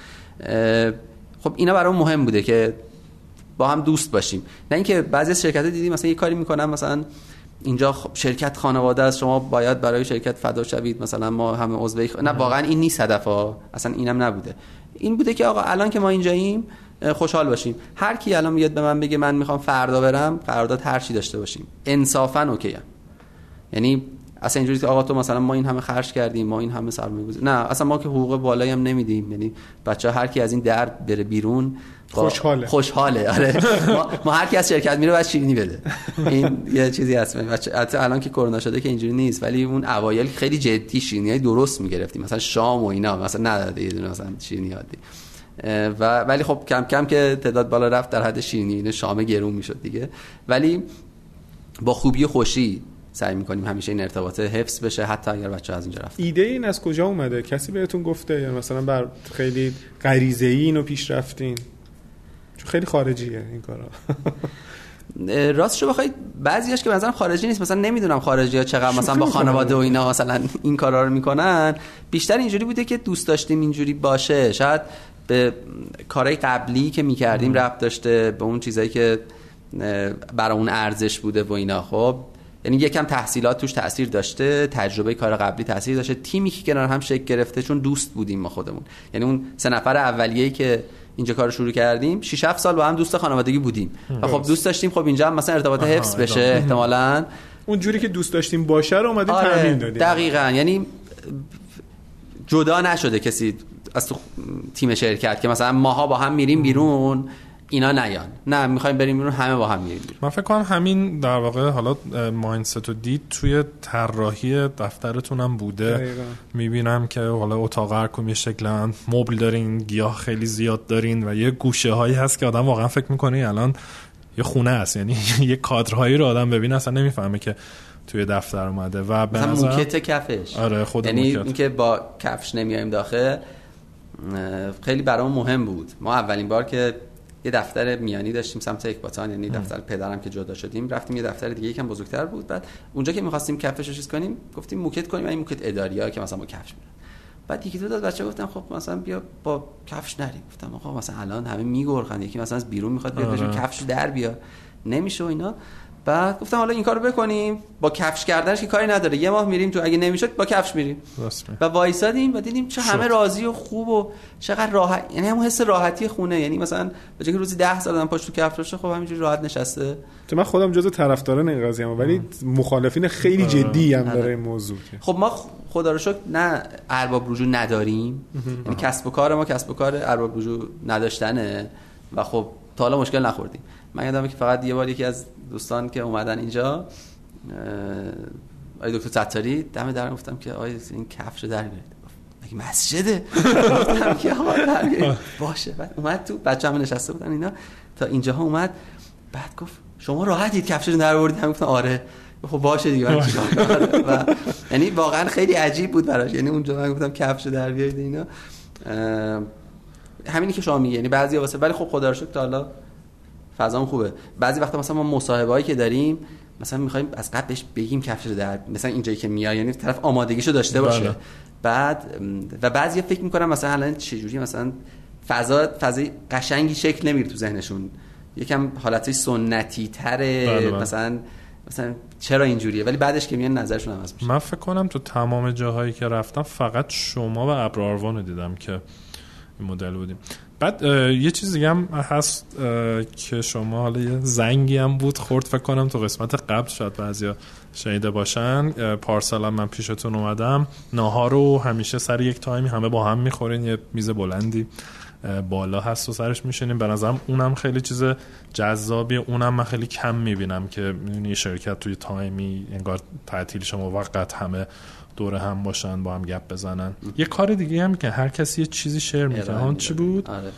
خب اینا برام مهم بوده که با هم دوست باشیم. نه اینکه بعضی از شرکت‌ها دیدیم مثلا یه کاری میکنن، مثلا اینجا شرکت خانواده است، شما باید برای شرکت فدا شوید، مثلا ما همه عضو. نه واقعا این نیست هدفا، اصلا اینم نبوده. این بوده که آقا الان که ما اینجاییم خوشحال باشیم. هر کی الان میاد به من بگه من میخوام فردا برم، قرارداد هر چی داشته باشیم انصافا اوکی ام. یعنی اصلا اینجوری که آقا تو مثلا ما این همه خرج کردیم، ما این همه سرمایه‌گذاری، نه اصلا ما که حقوق بالایی هم نمیدیم. یعنی بچه‌ها هر کی از این در بره بیرون خوشحاله. آره ما هر کی از شرکت میره باید شیرینی بده. این یه چیزی هست. حتی الان که کرونا شده که اینجوری نیست، ولی اون اوایل خیلی جدی شیرینیای درست میگرفتیم، مثلا شام و اینا مثلا نداده یه دونه مثلا شیرینی عادی. ولی خب کم کم که تعداد بالا رفت در حد شیرینی شام گرون میشد دیگه. ولی با خوبی و خوشی سعی می‌کنیم همیشه این ارتباط حفظ بشه، حتی اگر بچه‌ها از اینجا رفتن. ایده این از کجا اومده؟ کسی بهتون گفته یا مثلا بر خیلی غریزه‌ای اینو پیش رفتین؟ چون خیلی خارجیه این کارا. راستشو بخواید بعضیاش که مثلا خارجی نیست، مثلا نمیدونم خارجی‌ها چقدر مثلا با خانواده و اینا مثلا این کارا رو میکنن. بیشتر اینجوری بوده که دوست داشتیم اینجوری باشه. شاید به کارهای قبلی که میکردیم ربط داشته، به اون چیزایی که برای اون ارزش بوده و اینا. خب یعنی یکم تحصیلات توش تاثیر داشته، تجربه کار قبلی تاثیر داشته، تیمی که کنار هم شکل گرفته چون دوست بودیم ما خودمون. یعنی اون 3 نفر اولیه‌ای که اینجا کارو شروع کردیم 6-7 سال با هم دوست خانوادگی بودیم و خب دوست داشتیم خب اینجا هم مثلا ارتباط حفظ بشه احتمالاً اون جوری که دوست داشتیم باشه رو اومدیم تامین دادیم. دقیقاً، یعنی جدا نشده کسی از تو تیم شرکت که مثلا ماها با هم میریم بیرون اینا نیان، نه میخوایم بریم بیرون همه با هم میریم بیرون. من فکر کنم همین در واقع حالا مایندست رو دید توی طراحی دفترتون هم بوده. میبینم که حالا اتاق هر کدوم یه شکل مبل دارین، گیاه خیلی زیاد دارین و یه گوشه هایی هست که آدم واقعا فکر میکنه الان یه خونه است، یعنی یه کادرهایی رو آدم ببینه اصلا نمیفهمه که توی دفتر اومده و به مثلا موکت کفش. آره خود یعنی اینکه با کفش نمیایم داخل خیلی برام مهم بود. ما اولین بار که یه دفتر میانی داشتیم سمت اکباتان، یعنی دفتر پدرم که جدا شدیم رفتیم یه دفتر دیگه یکم بزرگتر بود. بعد اونجا که می‌خواستیم کفش رو چیز کنیم گفتیم موکت کنیم، این موکت اداریه که مثلا با کفش میرن. بعد یکی دو تا بچه‌ها گفتن خب مثلا بیا با کفش نریم. گفتم آقا مثلا الان همه میگرخن، یکی مثلا از بیرون میخواد بیاد بشه کفش در بیا نمیشه و اینا. بعد گفتم حالا این کارو بکنیم، با کفش کردنش که کاری نداره، یه ماه میریم تو، اگه نمیشد با کفش میریم. و وایسادیم و دیدیم چه همه راضی و خوب و چقدر راحت، یعنی همون حس راحتی خونه. یعنی مثلا به جای که روزی 10 سال آدم پاش تو کفش باشه خب همینجوری راحت نشسته. تو من خودم جزو طرفداران این قضیه ام، ولی مخالفین خیلی جدی هم داره این موضوع. خب ما خدا رو شکر نه ارباب رجوع نداریم، یعنی کسب و کار ما کسب و کار ارباب رجوع نداشتنه و خب تا حالا مشکل نخوردیم. من یادمه که فقط یه بار یکی از دوستان که اومدن اینجا آقای دکتر ستاری دم در گفتم که آقای این کفشو در بیارید. مگه مسجده؟ گفتم که آقا در بیارید. باشه. بعد اومد تو، بچه‌ها نشسته بودن اینا تا اینجاها اومد، بعد گفت شما راحتید کفشو در آوردید؟ گفتم آره. خب باشه دیگه من چیکار کنم؟ و یعنی واقعا خیلی عجیب بود براش. یعنی اونجا من گفتم کفشو در بیارید اینا. همینی که شما میگی، یعنی بعضیا واسه، ولی خب خدا رو شکر تا حالا فضام خوبه. بعضی وقتا مثلا ما مصاحبه‌ای که داریم مثلا می‌خوایم از قبل بهش بگیم کفش رو در، مثلا اینجایی که میاد یعنی طرف آمادگیشو داشته باشه. بعد و بعضیا فکر می‌کنن مثلا الان چه جوری مثلا فضای قشنگی شکل نمیگیره تو ذهنشون، یکم حالتای سنتی تره. مثلا چرا اینجوریه، ولی بعدش که میان نظرشون عوض میشه. من فکر کنم تو تمام جاهایی که رفتم فقط شما و ابراروان رو دیدم که این مدل بودیم. بعد یه چیز دیگه هم هست که شما حالا یه زنگی هم بود خورد فکر کنم تو قسمت قبل، شاید بعضیا شنیده باشن. پارسال من پیشتون اومدم، ناهار رو همیشه سر یک تایمی همه با هم میخورین، یه میز بلندی بالا هست و سرش میشینیم. به نظرم اونم خیلی چیز جذابیه. اونم من خیلی کم میبینم که یه شرکت توی تایمی انگار تعطیل شما وقت همه دوره هم باشن با هم گپ بزنن. یه کار دیگه هم که هر کسی یه چیزی شیر میکنه. هان چی بود؟ آره.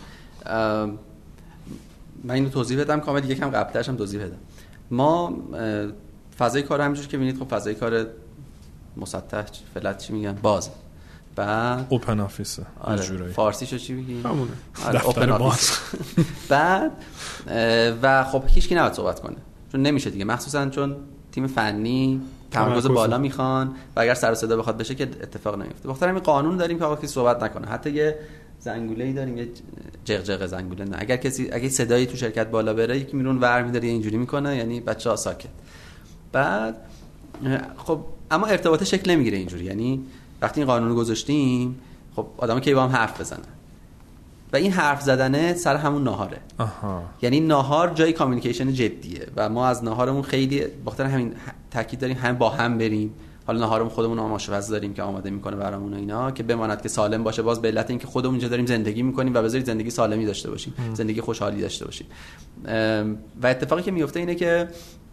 من اینو توضیح بدم کامل، یکم قبلش هم توضیح بدم. ما فضای کار همینجوری که ببینید، خب فضای کار مسطح فلت چی میگن، باز. بعد اوپن آفیسه. آره. فارسیشو چی میگی؟ همونه. اوپن آفیس. بعد و خب هیچکی نباید صحبت کنه چون نمیشه دیگه، مخصوصا چون تیم فنی تمرکز بالا میخوان و اگر سر و صدا بخواد بشه که اتفاق نمیفته. بخاطر همین قانون داریم که آقا کسی صحبت نکنه. حتی یه زنگوله‌ای داریم، یه جغجغ زنگوله نه، اگه صدایی تو شرکت بالا بره یکی میرون ور می‌داره اینجوری میکنه، یعنی بچه‌ها ساکت. بعد خب اما ارتباط شکل نمیگیره اینجوری، یعنی وقتی این قانون رو گذاشتیم خب آدم‌ها کی با هم حرف بزنن و این حرف زدنه سر همون ناهاره. یعنی ناهار جای کامیونیکیشن جدیه و ما از ناهارمون خیلی بخاطر همین تاکید داریم هم با هم بریم. حالا ناهارمون خودمون هم آشپز داریم که آماده میکنه برامون و اینا که بماند که سالم باشه، باز به علت اینکه خودمون اینجا داریم زندگی میکنیم و بذارید زندگی سالمی داشته باشیم، زندگی خوشحالی داشته باشیم. و اتفاقی که میفته اینه که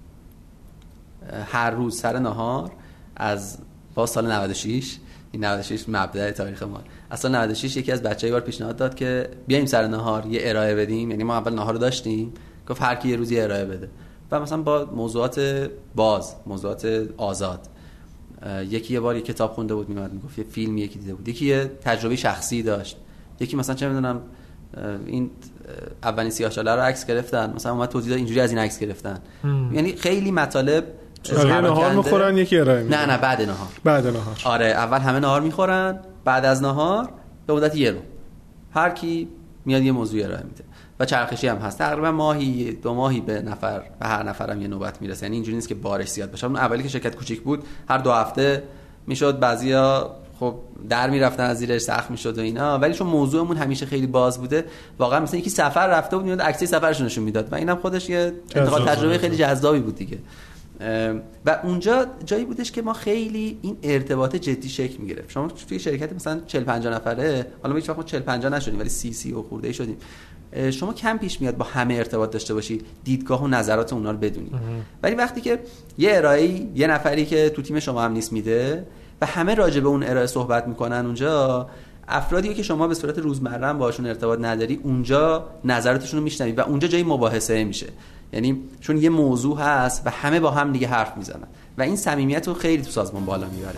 هر روز سر ناهار از با سال 96 این 96 مبدأ تاریخ ما، اصلا 96 یکی از بچه‌ها بار پیشنهاد داد که بیایم سر ناهار یه ارائه بدیم. یعنی ما اول ناهار رو داشتیم، گفت هر کی یه روزی ارائه بده و مثلا با موضوعات باز، موضوعات آزاد. یکی یه بار یه کتاب خونده بود میاد میگفت، یه فیلم یکی دیده بود، یکی یه تجربه شخصی داشت، یکی مثلا چه میدونم این اولین سیاه‌چاله رو عکس گرفتن، مثلا اومد توضیح داد اینجوری از این عکس گرفتن. یعنی خیلی مطالب نهار میخورن یکی ارائه میدن. نه بعد نهار. بعد نهار. آره اول همه نهار میخورن، بعد از نهار به مدت یه رو هر کی میاد یه موضوع ارائه میده و چرخشی هم هست. تقریبا ماهی 2 ماهی به هر نفرم یه نوبت میرسه. یعنی اینجوری نیست که بارش زیاد باشه. اون اولی که شرکت کوچیک بود هر 2 هفته میشد، بعضیا خب در میرفتن از زیرش، سخت میشد و اینا. ولی چون موضوعمون همیشه خیلی باز بوده، واقعا مثلا یکی سفر رفته بود میاد عکسای سفرش نشون میداد و اینم خودش یه انتقال تجربه خیلی جذابی بود دیگه. و اونجا جایی بودش که ما خیلی این ارتباط جدی شکل میگرفت. شما توی شرکت مثلا 40-50 نفره، حالا ما هیچ وقت 40-50 نشدیم ولی 30 و خورده شدیم، شما کم پیش میاد با همه ارتباط داشته باشی، دیدگاه و نظرات اونا رو بدونی. ولی وقتی که یه ارائه‌ای یه نفری که تو تیم شما هم نیست میده و همه راجع به اون ارائه صحبت میکنن، اونجا افرادی که شما به صورت روزمره هم باشون ارتباط نداری، اونجا نظراتشون رو میشنوی و اونجا جای مباحثه میشه. یعنی چون یه موضوع هست و همه با هم دیگه حرف میزنن و این صمیمیت رو خیلی تو سازمان بالا میبره.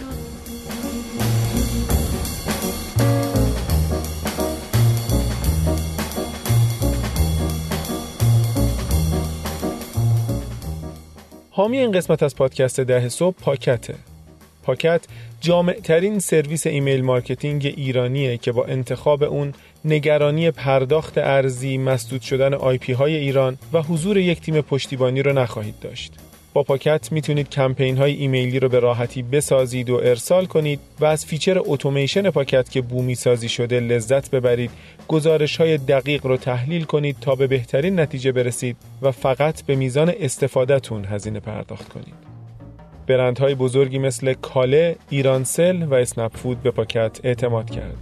حامی این قسمت از پادکست 10 صبح پاکته. پاکت جامع‌ترین سرویس ایمیل مارکتینگ ایرانیه که با انتخاب اون نگرانی پرداخت ارزی، مسدود شدن IP های ایران و حضور یک تیم پشتیبانی رو نخواهید داشت. با پاکت میتونید کمپین های ایمیلی رو به راحتی بسازید و ارسال کنید و از فیچر اتوماسیون پاکت که بومی سازی شده لذت ببرید. گزارش های دقیق رو تحلیل کنید تا به بهترین نتیجه برسید و فقط به میزان استفادهتون هزینه پرداخت کنید. برندهای بزرگی مثل کاله، ایرانسل و اسنپ فود به پاکت اعتماد کرده.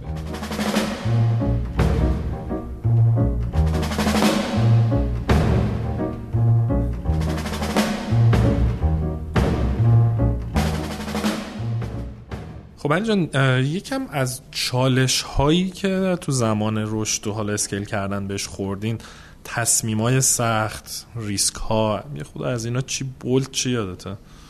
خب علی جان، یکم از چالش هایی که تو زمان رشد و حالا اسکیل کردن بهش خوردین، تصمیمای سخت، ریسک ها، یه خود از اینا چی چی یادته؟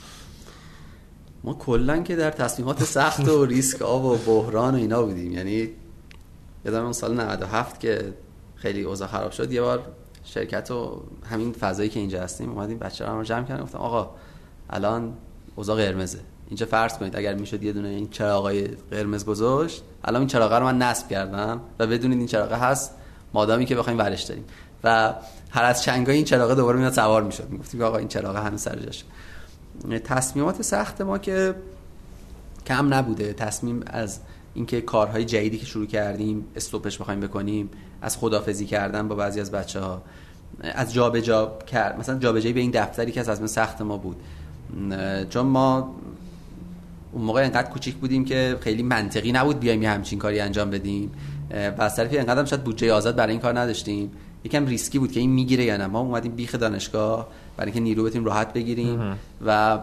ما کلن که در تصمیمات سخت و ریسک ها و بحران و اینا بودیم. یعنی یادم اون سال 97 که خیلی اوضاع خراب شد، یه بار شرکت و همین فضایی که اینجا هستیم اومدیم بچه‌ها رو جمع کردیم، گفتم آقا الان اوضاع قرمزه، اینجا فرض کنید اگر میشد یه دونه این چراغای قرمز گذاشت، الان این چراغا رو من نصب کردم و بدونید این چراغه هست مادامی که بخوایم ورش داریم و هر از چنگای این چراغه دوباره میاد سوار میشد. میگفتیم آقا این چراغه هنوز سر جاشه. تصمیمات سخت ما که کم نبوده. تصمیم از اینکه کارهای جدیدی که شروع کردیم استوپش بخوایم بکنیم، از خدافظی کردن با بعضی از بچه‌ها، از جابجا کرد، مثلا جابجایی به این دفتری که از تصمیم سخت ما بود، چون ما اون موقع انقدر کوچیک بودیم که خیلی منطقی نبود بیایم همچین کاری انجام بدیم و از طرفی انقدر هم شاید بودجه آزاد برای این کار نداشتیم، یکم ریسکی بود که این میگیره یا نه. ما اومدیم بیخ دانشگاه برای اینکه نیرو بتونیم راحت بگیریم و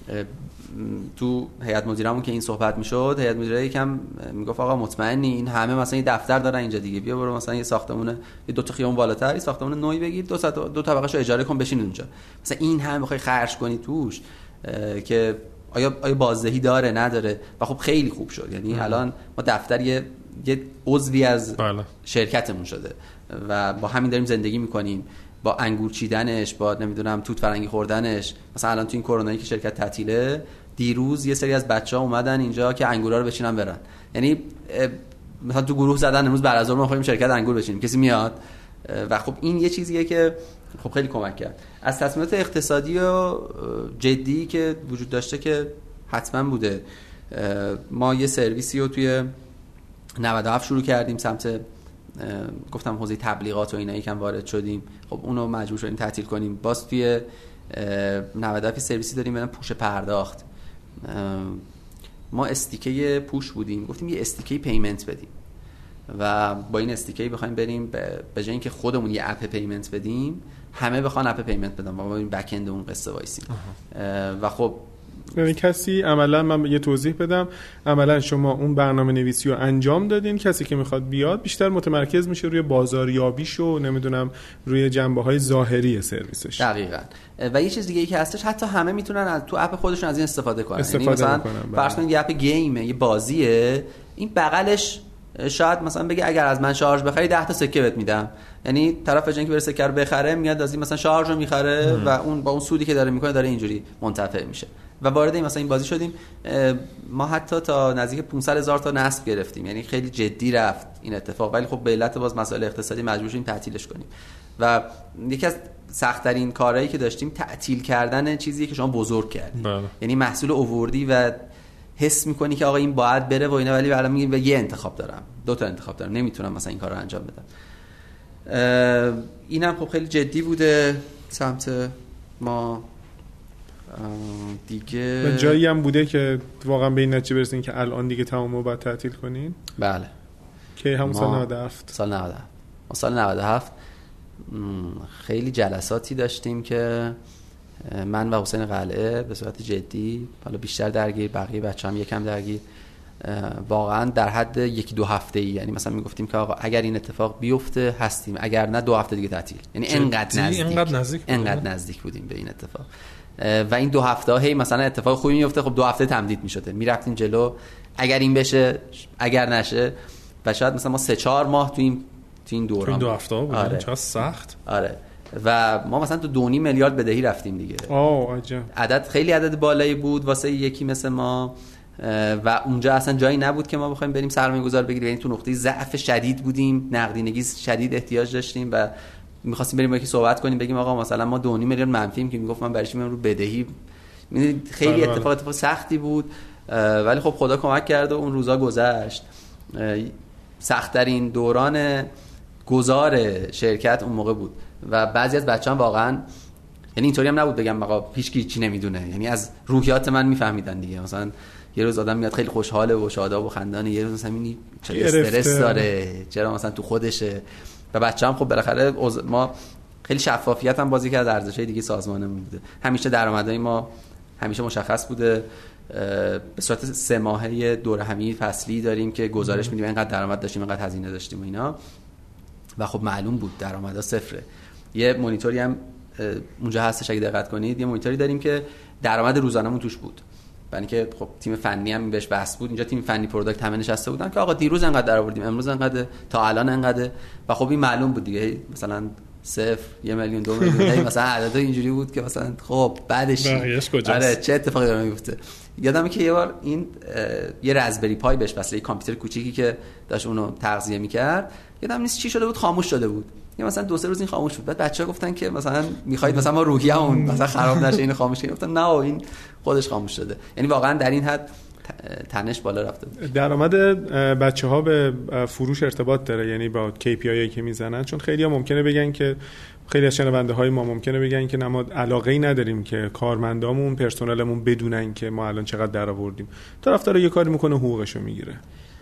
تو هیئت مدیرمون که این صحبت میشد، هیئت مدیره یکم میگفت آقا مطمئنی این همه مثلا یه دفتر دارن اینجا دیگه، بیا برو مثلا یه ساختمونه یه 2 تا خیابون بالاتر یه ساختمون نوئی بگیر، 2 طبقه‌شو اجاره کن بشین اونجا، مثلا این همه بخوای خرج کنی توش که آیا بازدهی داره نداره. و خب خیلی خوب شد. یعنی الان ما دفتر یه عضوی از شرکتمون شده و با همین داریم زندگی میکنیم، با انگور چیدنش، با نمیدونم توت فرنگی خوردنش. مثلا الان تو این کرونایی که شرکت تعطیله، دیروز یه سری از بچه‌ها اومدن اینجا که انگورا رو بچینن برن. یعنی مثلا تو گروه زدن امروز بعد از ظهر ما می‌خوایم شرکت انگور بچینیم، کسی میاد؟ و خب این یه چیزیه که خب خیلی کمک کرد. از تصمیمات اقتصادی و جدی که وجود داشته که حتما بوده، ما یه سرویسی رو توی 97 شروع کردیم سمت گفتم حوزه تبلیغات و اینا یکم وارد شدیم، خب اونو مجبور شدیم تعطیل کنیم. باز توی 97 سرویسی داریم برام پوش پرداخت. ما استیکه پوش بودیم، گفتیم یه استیکه پیمنت بدیم و با این استیکه بخوایم بریم به جای اینکه خودمون یه اپ پیمنت بدیم همه بخوان اپ پیمنت بدن و ما بریم بک اند اون قصه وایسیم. و خب یعنی کسی عملا، من یه توضیح بدم، عملا شما اون برنامه نویسی رو انجام دادین، کسی که میخواد بیاد بیشتر متمرکز میشه روی بازاریابیش و نمیدونم روی جنبه‌های ظاهری سرویسش. دقیقاً. و یه چیز دیگه ای که هستش، حتی همه میتونن از تو اپ خودشون از این استفاده کنن. یعنی مثلا فرض کنید یه اپ گیمه، یه بازیه، این بغلش شاید مثلا بگه اگر از من شارژ بخری 10 تا سکه بهت میدم. یعنی طرف به جای اینکه بره سکه رو بخره میاد از این مثلا شارژ رو میخره و اون با اون سودی که داره میکنه داره اینجوری منتفع میشه. و وارد این مثلا این بازی شدیم، ما حتی تا نزدیک 500,000 تا نصب گرفتیم. یعنی خیلی جدی رفت این اتفاق، ولی خب به علت باز مسائل اقتصادی مجبور شدیم تعطیلش کنیم. و یکی از سخت‌ترین کارهایی که داشتیم تعطیل کردن چیزی که شما بزرگ کردی. یعنی محصول آوردی و حس می‌کنی که آقا این باید بره و اینا، ولی بعدا میگی یه انتخاب دارم، 2 تا انتخاب دارم، نمیتونم مثلا این کارو انجام بدم. اینم خب خیلی جدی بوده سمت ما دیگه. و جایی هم بوده که واقعا به این نتیجه برسین که الان دیگه تمام باید تعطیل کنین؟ بله. که همون سال 97. سال 97 خیلی جلساتی داشتیم که من و حسین قلعه به صورت جدی، حالا بیشتر درگیر، بقیه بچه‌ام یکم درگیر، واقعا در حد 1-2 هفته‌ای، یعنی مثلا میگفتیم که آقا اگر این اتفاق بیفته هستیم، اگر نه 2 هفته دیگه تعطیل. یعنی انقدر نزدیک بودیم به این اتفاق. و این 2 هفته هی مثلا اتفاق خوبی میفته، خب 2 هفته تمدید میشده، میرفتیم جلو، اگر این بشه اگر نشه، و شاید مثلا ما 3-4 ماه تو این دوران، تو این 2 هفته بود. آره. چقدر سخت. آره. و ما مثلا تو 2.5 میلیارد بدهی رفتیم دیگه. عجب. عدد خیلی عدد بالایی بود واسه یکی مثل ما، و اونجا اصلا جایی نبود که ما بخوایم بریم سرمایه‌گذار بگیریم. یعنی تو نقطه ضعف شدید بودیم، نقدینگی شدید احتیاج داشتیم و می‌خواستیم بریم با یکی صحبت کنیم، بگیم آقا مثلا ما 2.5 میلیون منفییم، که میگفت من برای چی میام رو بدهی. خیلی اتفاق سختی بود، ولی خب خدا کمک کرد و اون روزا گذشت. سخت‌ترین دوران گذار شرکت اون موقع بود و بعضی از بچه‌ها واقعا، یعنی اینطوری هم نبود بگم آقا هیچ کی نمیدونه، یعنی از روحیات من میفهمیدن دیگه. مثلا یه روز آدم میاد خیلی خوشحاله و شاداب و خندانه، یه روز مثلا میبینی چه استرس داره، چرا مثلا تو خودشه. و بچه‌ام خب بالاخره ما خیلی شفافیت هم بازی کرد، ارزش‌های دیگه سازمانمون بوده. همیشه درآمدهای ما همیشه مشخص بوده، به صورت 3 ماهه دوره همی فصلی داریم که گزارش میدیم اینقدر درآمد داشتیم، اینقدر هزینه داشتیم و اینا. و خب معلوم بود درآمدها صفره. یه مانیتوری هم اونجا هستش اگه دقت کنید، یه مانیتوری داریم که درآمد روزانه‌مون توش بود. یعنی که خب تیم فنی هم بهش بحث بود، اینجا تیم فنی پروداکت همه نشسته بودن که آقا دیروز انقدر درآوردیم، امروز انقدر، تا الان انقدر. و خب این معلوم بود دیگه، مثلا 0 1 میلیون 2 میلیون مثلا عدد اینجوری بود که مثلا خب بعدش آره چه اتفاقی داره میفته. یادمه که یه بار این یه رزبری پای بهش وصله، یه کامپیوتر کوچیکی که داشت اونو تغذیه می‌کرد، یادم نیست چی شده بود، خاموش شده بود. یا مثلا 2-3 روز این خاموش بود. بعد بچه‌ها گفتن که مثلا می‌خواید مثلا ما روحیه‌مون مثلا خراب نشه اینو خاموش کنیم. گفتن نه این خودش خاموش شده. یعنی واقعا در این حد تنش بالا رفته بود. درآمد بچه‌ها به فروش ارتباط داره، یعنی با KPI که میزنن، چون خیلی‌ها ممکنه بگن که خیلی از شنونده‌های ما ممکنه بگن که ما علاقه‌ای نداریم که کارمندامون، پرسنلمون بدونن که ما الان چقدر درآوردیم. طرفدار یه کاری میکنه حقوقشو میگیره.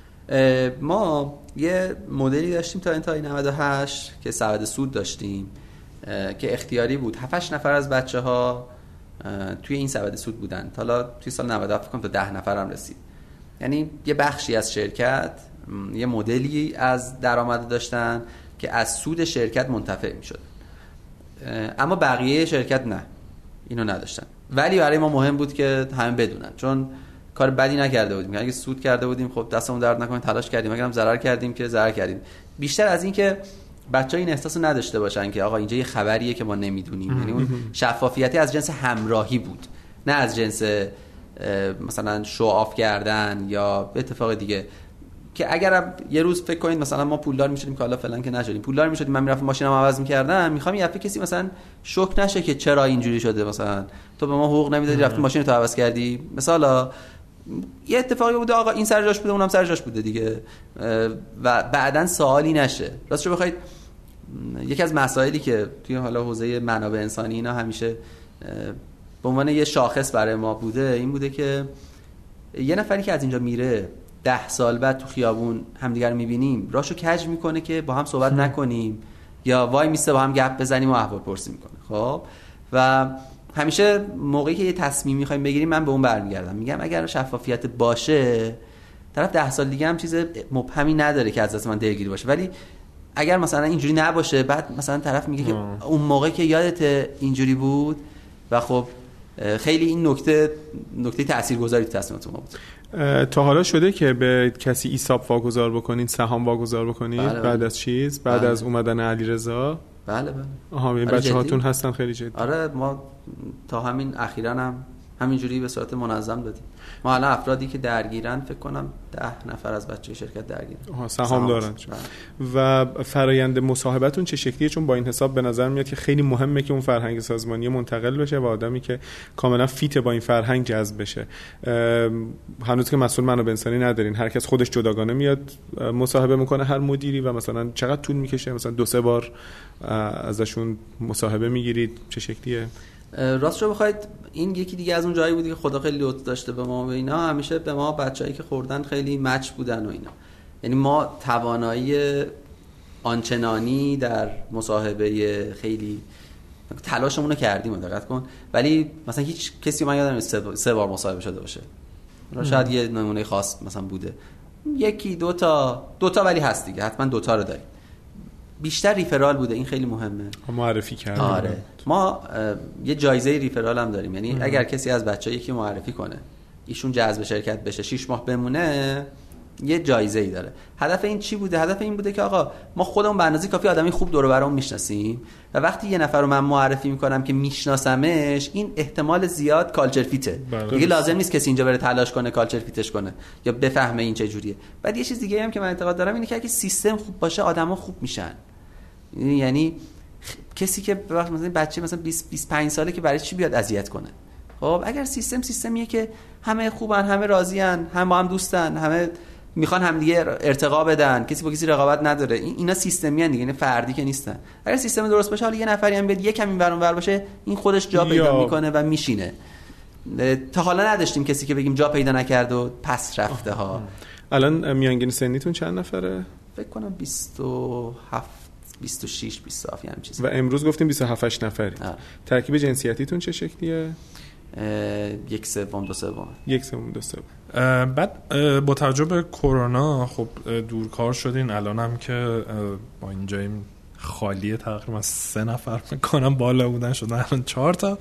ما یه مدلی داشتیم تا انتهای 98 که سبد سود داشتیم که اختیاری بود. 7-8 نفر از بچه‌ها توی این سبد سود بودن. حالا توی سال 97 فکر کنم تا 10 نفر هم رسید. یعنی یه بخشی از شرکت یه مدلی از درآمد داشتن که از سود شرکت منتفع می‌شد. اما بقیه شرکت نه، اینو نداشتن. ولی برای ما مهم بود که همه بدونن، چون کار بدی نکرده بودیم. اگه سود کرده بودیم خب دستمون درد نکنه، تلاش کردیم. اگرم ضرر کردیم که ضرر کردیم. بیشتر از این که بچه‌ها این احساسو نداشته باشن که آقا اینجا یه خبریه که ما نمیدونیم. یعنی اون شفافیتی از جنس همراهی بود، نه از جنس مثلا شو آف کردن یا اتفاق دیگه. که اگر یه روز فکر کنید مثلا ما پولدار میشدیم که حالا فلان که نشدیم، پولدار میشدیم، من میرفتم ماشینم عوض میکردم، میخوام یه دفعه کسی مثلا شوک نشه که چرا اینجوری شده، مثلا تو به ما حقوق نمیدادی رفتی ماشین تو عوض کردی، مثلا یه اتفاقی بوده آقا این سر جاش بوده اونم سر جاش بوده دیگه، و بعدن سوالی نشه. راستش بخواید یکی از مسائلی که توی حالا حوزه منابع انسانی اینا همیشه به عنوان یه شاخص برای ما بوده این بوده که یه نفری که از اینجا میره 10 سال بعد تو خیابون همدیگر رو میبینیم راشو کج میکنه که با هم صحبت نکنیم یا وای میسته با هم گپ بزنیم و احوال پرسی میکنه. خب و همیشه موقعی که یه تصمیم میخوایم بگیریم من به اون برمیگردم، میگم اگر شفافیت باشه طرف 10 سال دیگه هم چیز مبهمی نداره که از دست من دلگیری باشه. ولی اگر مثلا اینجوری نباشه بعد مثلا طرف میگه که اون موقع که یادت اینجوری بود، و خب خیلی این نکته تاثیرگذاری تو تصمیمات ما بود. تا حالا شده که به کسی ایساب واگذار بکنین، سهام واگذار بکنین؟ بله بعد از چیز بعد از اومدن علیرضا؟ بله. آها این بچه‌هاتون هستن خیلی جدی. آره ما تا همین اخیراً هم همینجوری به صورت منظم دادیم. ما الان افرادی که درگیرن فکر کنم 10 نفر از بچه‌های شرکت درگیرن، سهام دارن. و فرآیند مصاحبتون چه شکلیه؟ چون با این حساب به نظر میاد که خیلی مهمه که اون فرهنگ سازمانی منتقل بشه و آدمی که کاملا فیت با این فرهنگ جذب بشه. هنوز که مسئول منابع انسانی ندارین، هر کس خودش جداگانه میاد مصاحبه میکنه هر مدیری و مثلا چقدر طول میکشه؟ مثلا 2-3 بار ازشون مصاحبه میگیرید؟ چه شکلیه؟ راست رو بخواید این یکی دیگه از اون جایی بودی که خدا خیلی لطف داشته به ما و اینا، همیشه به ما بچه‌ای که خوردن خیلی مچ بودن و اینا. یعنی ما توانایی آنچنانی در مصاحبه خیلی تلاشمون رو کردیم، دقت کن، ولی مثلا هیچ کسی من یادم نیست 3 بار مصاحبه شده باشه. شاید یه نمونه خاص مثلا بوده، یکی دو تا ولی هست دیگه، حتما 2 تا رو داریم. بیشتر ریفرال بوده، این خیلی مهمه. معرفی کردن. آره. ما یه جایزه ریفرال هم داریم، یعنی اگر کسی از بچه‌ها یکی معرفی کنه، ایشون جذب شرکت بشه، 6 ماه بمونه، یه جایزه‌ای داره. هدف این چی بوده؟ هدف این بوده که آقا ما خودمون به اندازه کافی آدمی خوب دور و برمون میشناسیم و وقتی یه نفر رو من معرفی میکنم که میشناسمش، این احتمال زیاد کالچر فیته. دیگه لازم نیست کسی اینجا بره تلاش کنه کالچر فیتش کنه یا بفهمه این چه جوریه. بعد یه چیز دیگه هم که من اعتقاد دارم اینه که اگه سیستم خوب باشه آدما خوب میشن. یعنی کسی که مثلا بچه مثلا 20-25 ساله که برای چی بیاد اذیت کنه؟ خب اگر سیستمیه که همه خوبن، همه راضیان، هم با هم دوستن، همه میخوان همدیگه ارتقا بدن، کسی با کسی رقابت نداره، اینا سیستمی ان دیگه، یعنی فردی که نیستن. اگر سیستم درست باشه، حالا یه نفری هم بیاد یکم این ور باشه، این خودش جا پیدا میکنه و میشینه. تا حالا نداشتیم کسی که بگیم جا پیدا نکرد و پس رفته ها. الان میانگین سنیتون چند نفره؟ فکر کنم 27 26 27 همین چیزی. و امروز گفتیم 27 نفری. ترکیب جنسیتیتون چه شکلیه؟ 1/3 2/3. 1/3 بعد با توجه به کرونا خب دورکار شدین، الان هم که با اینجاییم خالیه، تقریبا 3 نفر میکنم بالا بودن شدن الان 4 تا.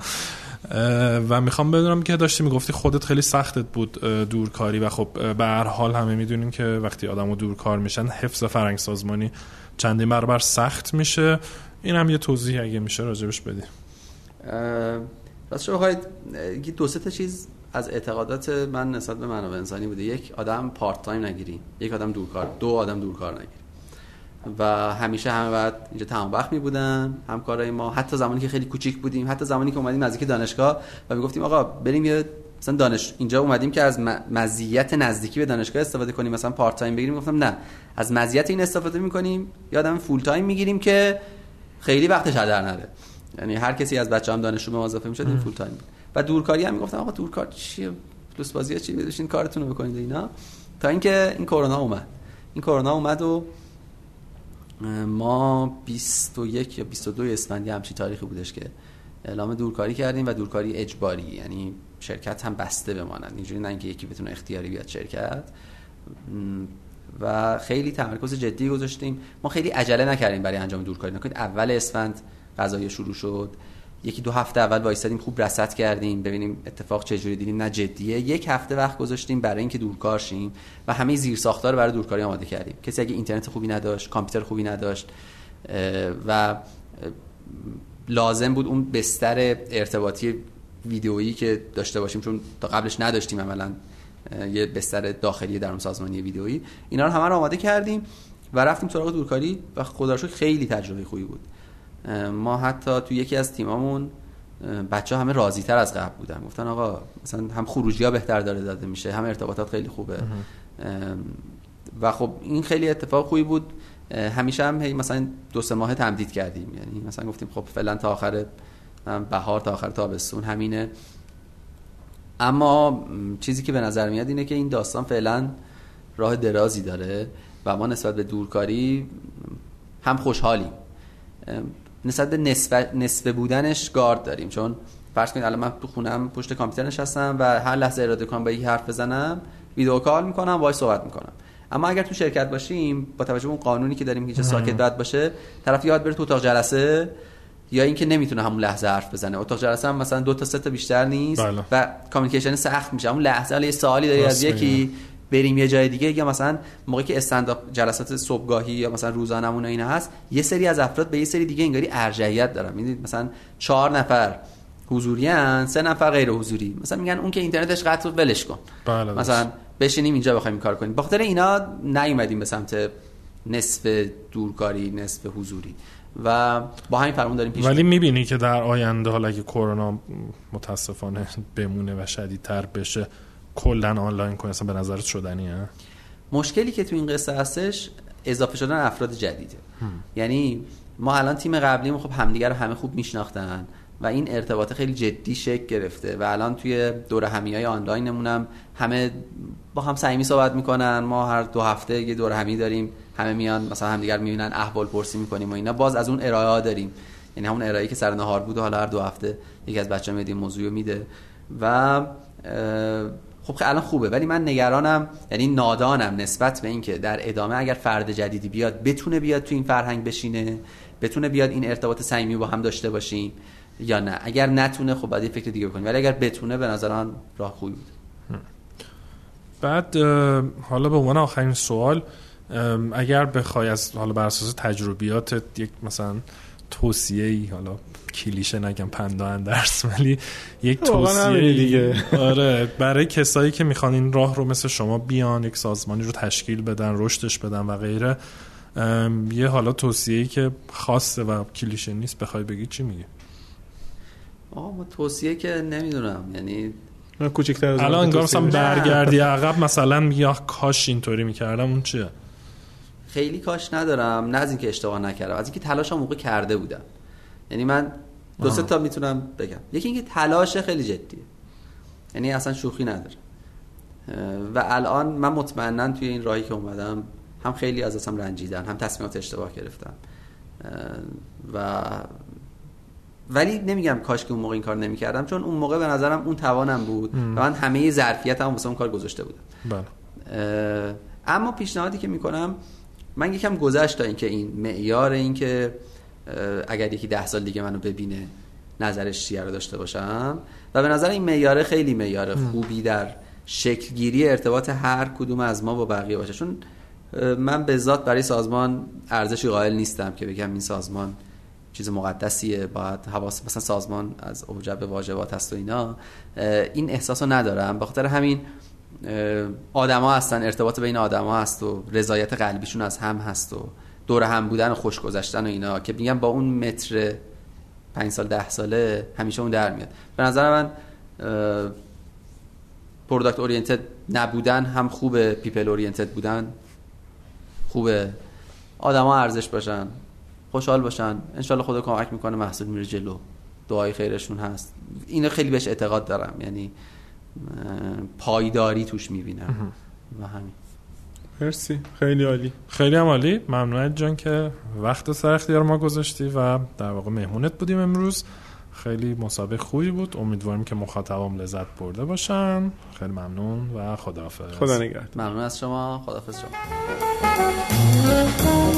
و میخوام بدونم که داشتی میگفتی خودت خیلی سختت بود دورکاری و خب به هر حال همه میدونیم که وقتی آدمو دورکار میشن حفظ فرهنگ سازمانی چندین برابر سخت میشه. این هم یه توضیح اگه میشه راجبش بدی. راستش بخواید 2-3 تا چیز از اعتقادات من نسبت به منابع انسانی بوده. 1 آدم پارت تایم نگیری، 1 آدم دورکار، 2 آدم دورکار نگیری. و همیشه همه بعد اینجا تمام وقت می بودن همکارای ما، حتی زمانی که خیلی کوچیک بودیم، حتی زمانی که اومدیم نزدیک دانشگاه و میگفتیم آقا بریم یه مثلا اینجا اومدیم که از مزیت نزدیکی به دانشگاه استفاده کنیم، مثلا پارت تایم بگیریم، گفتم نه، از مزیت این استفاده می‌کنیم، یه آدم فول تایم می‌گیریم که خیلی وقتش هدر نره. یعنی هر کسی از بچه‌ام دانشجو به اضافه می‌شد این فول تایم. و دورکاری هم میگفتم آقا دورکار چیه، فلوس بازیه چی، بشین کارتون رو بکنید اینا. تا اینکه این کرونا اومد و ما 21 یا 22 اسفند همچین تاریخی بودش که اعلام دورکاری کردیم و دورکاری اجباری، یعنی شرکت هم بسته بمانند، اینجوری نه اینکه یکی بتونه اختیاری بیاد شرکت. و خیلی تمرکز جدی گذاشتیم. ما خیلی عجله نکردیم برای انجام دورکاری. نکنید اول اسفند قضایی شروع شد، 1-2 هفته اول وایسادیم خوب رصد کردیم ببینیم اتفاق چجوری، دیدیم نه جدیه. 1 هفته وقت گذاشتیم برای اینکه دورکار شیم و همه زیرساخت‌ها رو برای دورکاری آماده کردیم. کسی اگه اینترنت خوبی نداشت، کامپیوتر خوبی نداشت و لازم بود اون بستر ارتباطی ویدئویی که داشته باشیم، چون تا قبلش نداشتیم عملاً یه بستر داخلی درون سازمانی ویدئویی، اینا رو همه رو آماده کردیم و رفتیم سراغ دورکاری و خدا رو شکر خیلی تجربه خوبی بود. ما حتی تو یکی از تیمامون بچه‌ها همه راضی‌تر از قبل بودن، گفتن آقا مثلا هم خروجی‌ها بهتر داده میشه، هم ارتباطات خیلی خوبه. و خب این خیلی اتفاق خوبی بود. همیشه هم مثلا 2-3 ماه تمدید کردیم، یعنی مثلا گفتیم خب فعلا تا آخر بهار تا آخر تابستون همینه. اما چیزی که به نظر میاد اینه که این داستان فعلا راه درازی داره و ما نسبت به دورکاری هم خوشحالیم، نسبت به نصف بودنش گارد داریم. چون فرض کنید الان من تو خونم پشت کامپیوتر نشستم و هر لحظه اراده کنم با یکی حرف بزنم، ویدیو کال میکنم، وایس صحبت میکنم. اما اگر تو شرکت باشیم با توجه به اون قانونی که داریم که ساکت باید باشه، طرف یاد بره تو اتاق جلسه، یا اینکه نمیتونه همون لحظه حرف بزنه. اتاق جلسه هم مثلا 2 تا 3 تا بیشتر نیست و کامیونیکیشن سخت میشه. اون لحظه یه سوالی داری از یکی، بریم یه جای دیگه، یا مثلا موقعی که استندآپ جلسات صبحگاهی یا مثلا روزانمون اینا هست، یه سری از افراد به یه سری دیگه انگاری ارجحیت دارن. میدونید مثلا 4 نفر حضوری ان، 3 نفر غیر حضوری. مثلا میگن اون که اینترنتش قطع بود ولش کن، مثلا بشینیم اینجا بخوایم این کار کنیم. به خاطر اینا نیومدیم به سمت نصف دورکاری نصف حضوری و با همین فرمون داریم پیش. ولی میبینی که در آینده حالا اگه کرونا متاسفانه بمونه و شدیدتر بشه کلا آنلاین کنه اصلا به نظرت شدنیه؟ مشکلی که تو این قصه هستش اضافه شدن افراد جدیده. یعنی ما الان تیم قبلیم خب همدیگه رو همه خوب میشناختن و این ارتباط خیلی جدی شکل گرفته و الان توی دوره همیای آنلاینمون هم همه با هم صمیمی صحبت میکنن. ما هر 2 هفته یه دوره همی داریم، همه میان مثلا همدیگه رو میبینن، احوال پرسی میکنیم و اینا. باز از اون ارائه ها داریم، یعنی همون ارائه‌ای که سر نهار بود و حالا هر 2 هفته یکی از بچه‌ها میاد این موضوعو میده و خب الان خوبه. ولی من نگرانم، یعنی نادانم نسبت به این که در ادامه اگر فرد جدیدی بیاد بتونه بیاد تو این فرهنگ بشینه، بتونه بیاد این ارتباط صمیمی با هم داشته باشیم یا نه. اگر نتونه خب بعد یه فکر دیگه بکنیم، ولی اگر بتونه به نظر من راه خوبی بود. بعد حالا به عنوان آخرین سوال، اگر بخوای از حالا بر اساس تجربیات یک مثلا توصیه‌ای، حالا کلیشه نگم پنده اندرس، ولی یک توصیه دیگه آره برای کسایی که میخوان این راه رو مثل شما بیان یک سازمانی رو تشکیل بدن، رشدش بدن و غیره، یه حالا توصیه‌ای که خاصه و کلیشه نیست بخوای بگی چی میگی؟ ما توصیه که نمیدونم، یعنی من کوچیک‌تر از الان انگار مثلا برگردی عقب مثلا میگی کاش اینطوری میکردم، اون چیه؟ خیلی کاش ندارم، نه از اینکه اشتباه نکردم، از اینکه تلاشم موقع کرده بودم. یعنی من 2-3 تا میتونم بگم. یکی اینکه تلاش خیلی جدیه، یعنی اصلا شوخی نداره و الان من مطمئناً توی این راهی که اومدم هم خیلی از اصلا رنجیدن، هم تصمیمات اشتباه گرفتم ولی نمیگم کاش که اون موقع این کار نمیکردم، چون اون موقع به نظرم اون توانم بود و من همه ظرفیتم واسه اون کار گذاشته بودم. بله. اما پیشنهادی که میکنم، من یکم گذشت تا اینکه این معیار این که اگر یکی 10 سال دیگه منو ببینه نظرش چیه رو داشته باشم و به نظر این معیار خیلی معیار خوبی در شکل گیری ارتباط هر کدوم از ما با بقیه باشه. چون من به ذات برای سازمان ارزشی قائل نیستم که بگم این سازمان چیز مقدسیه، باید حواس مثلا سازمان از اوجب واجبات هست و اینا، این احساسو ندارم. به خاطر همین آدما هستن، ارتباط بین آدما هست و رضایت قلبیشون از هم هست و دور هم بودن و خوش گذشتن و اینا که میگم با اون متر 5 سال 10 ساله همیشه اون در میاد. به نظر من پروداکت اورینتد نبودن هم خوبه، پیپل اورینتد بودن خوبه، آدما ارزش باشن، خوشحال باشن، انشالله خدا کمک میکنه محصول میره جلو، دعای خیرشون هست. اینو خیلی بهش اعتقاد دارم، یعنی پایداری توش میبینم و همین. مرسی، خیلی عالی. خیلی هم عالی. ممنونت جان که وقت سر اختیار ما گذاشتی و در واقع مهمونت بودیم امروز. خیلی مسابقه خوبی بود، امیدواریم که مخاطبام لذت برده باشن. خیلی ممنون و خداحافظ. خدا نگهدار. ممنون از شما، خداحافظ شما.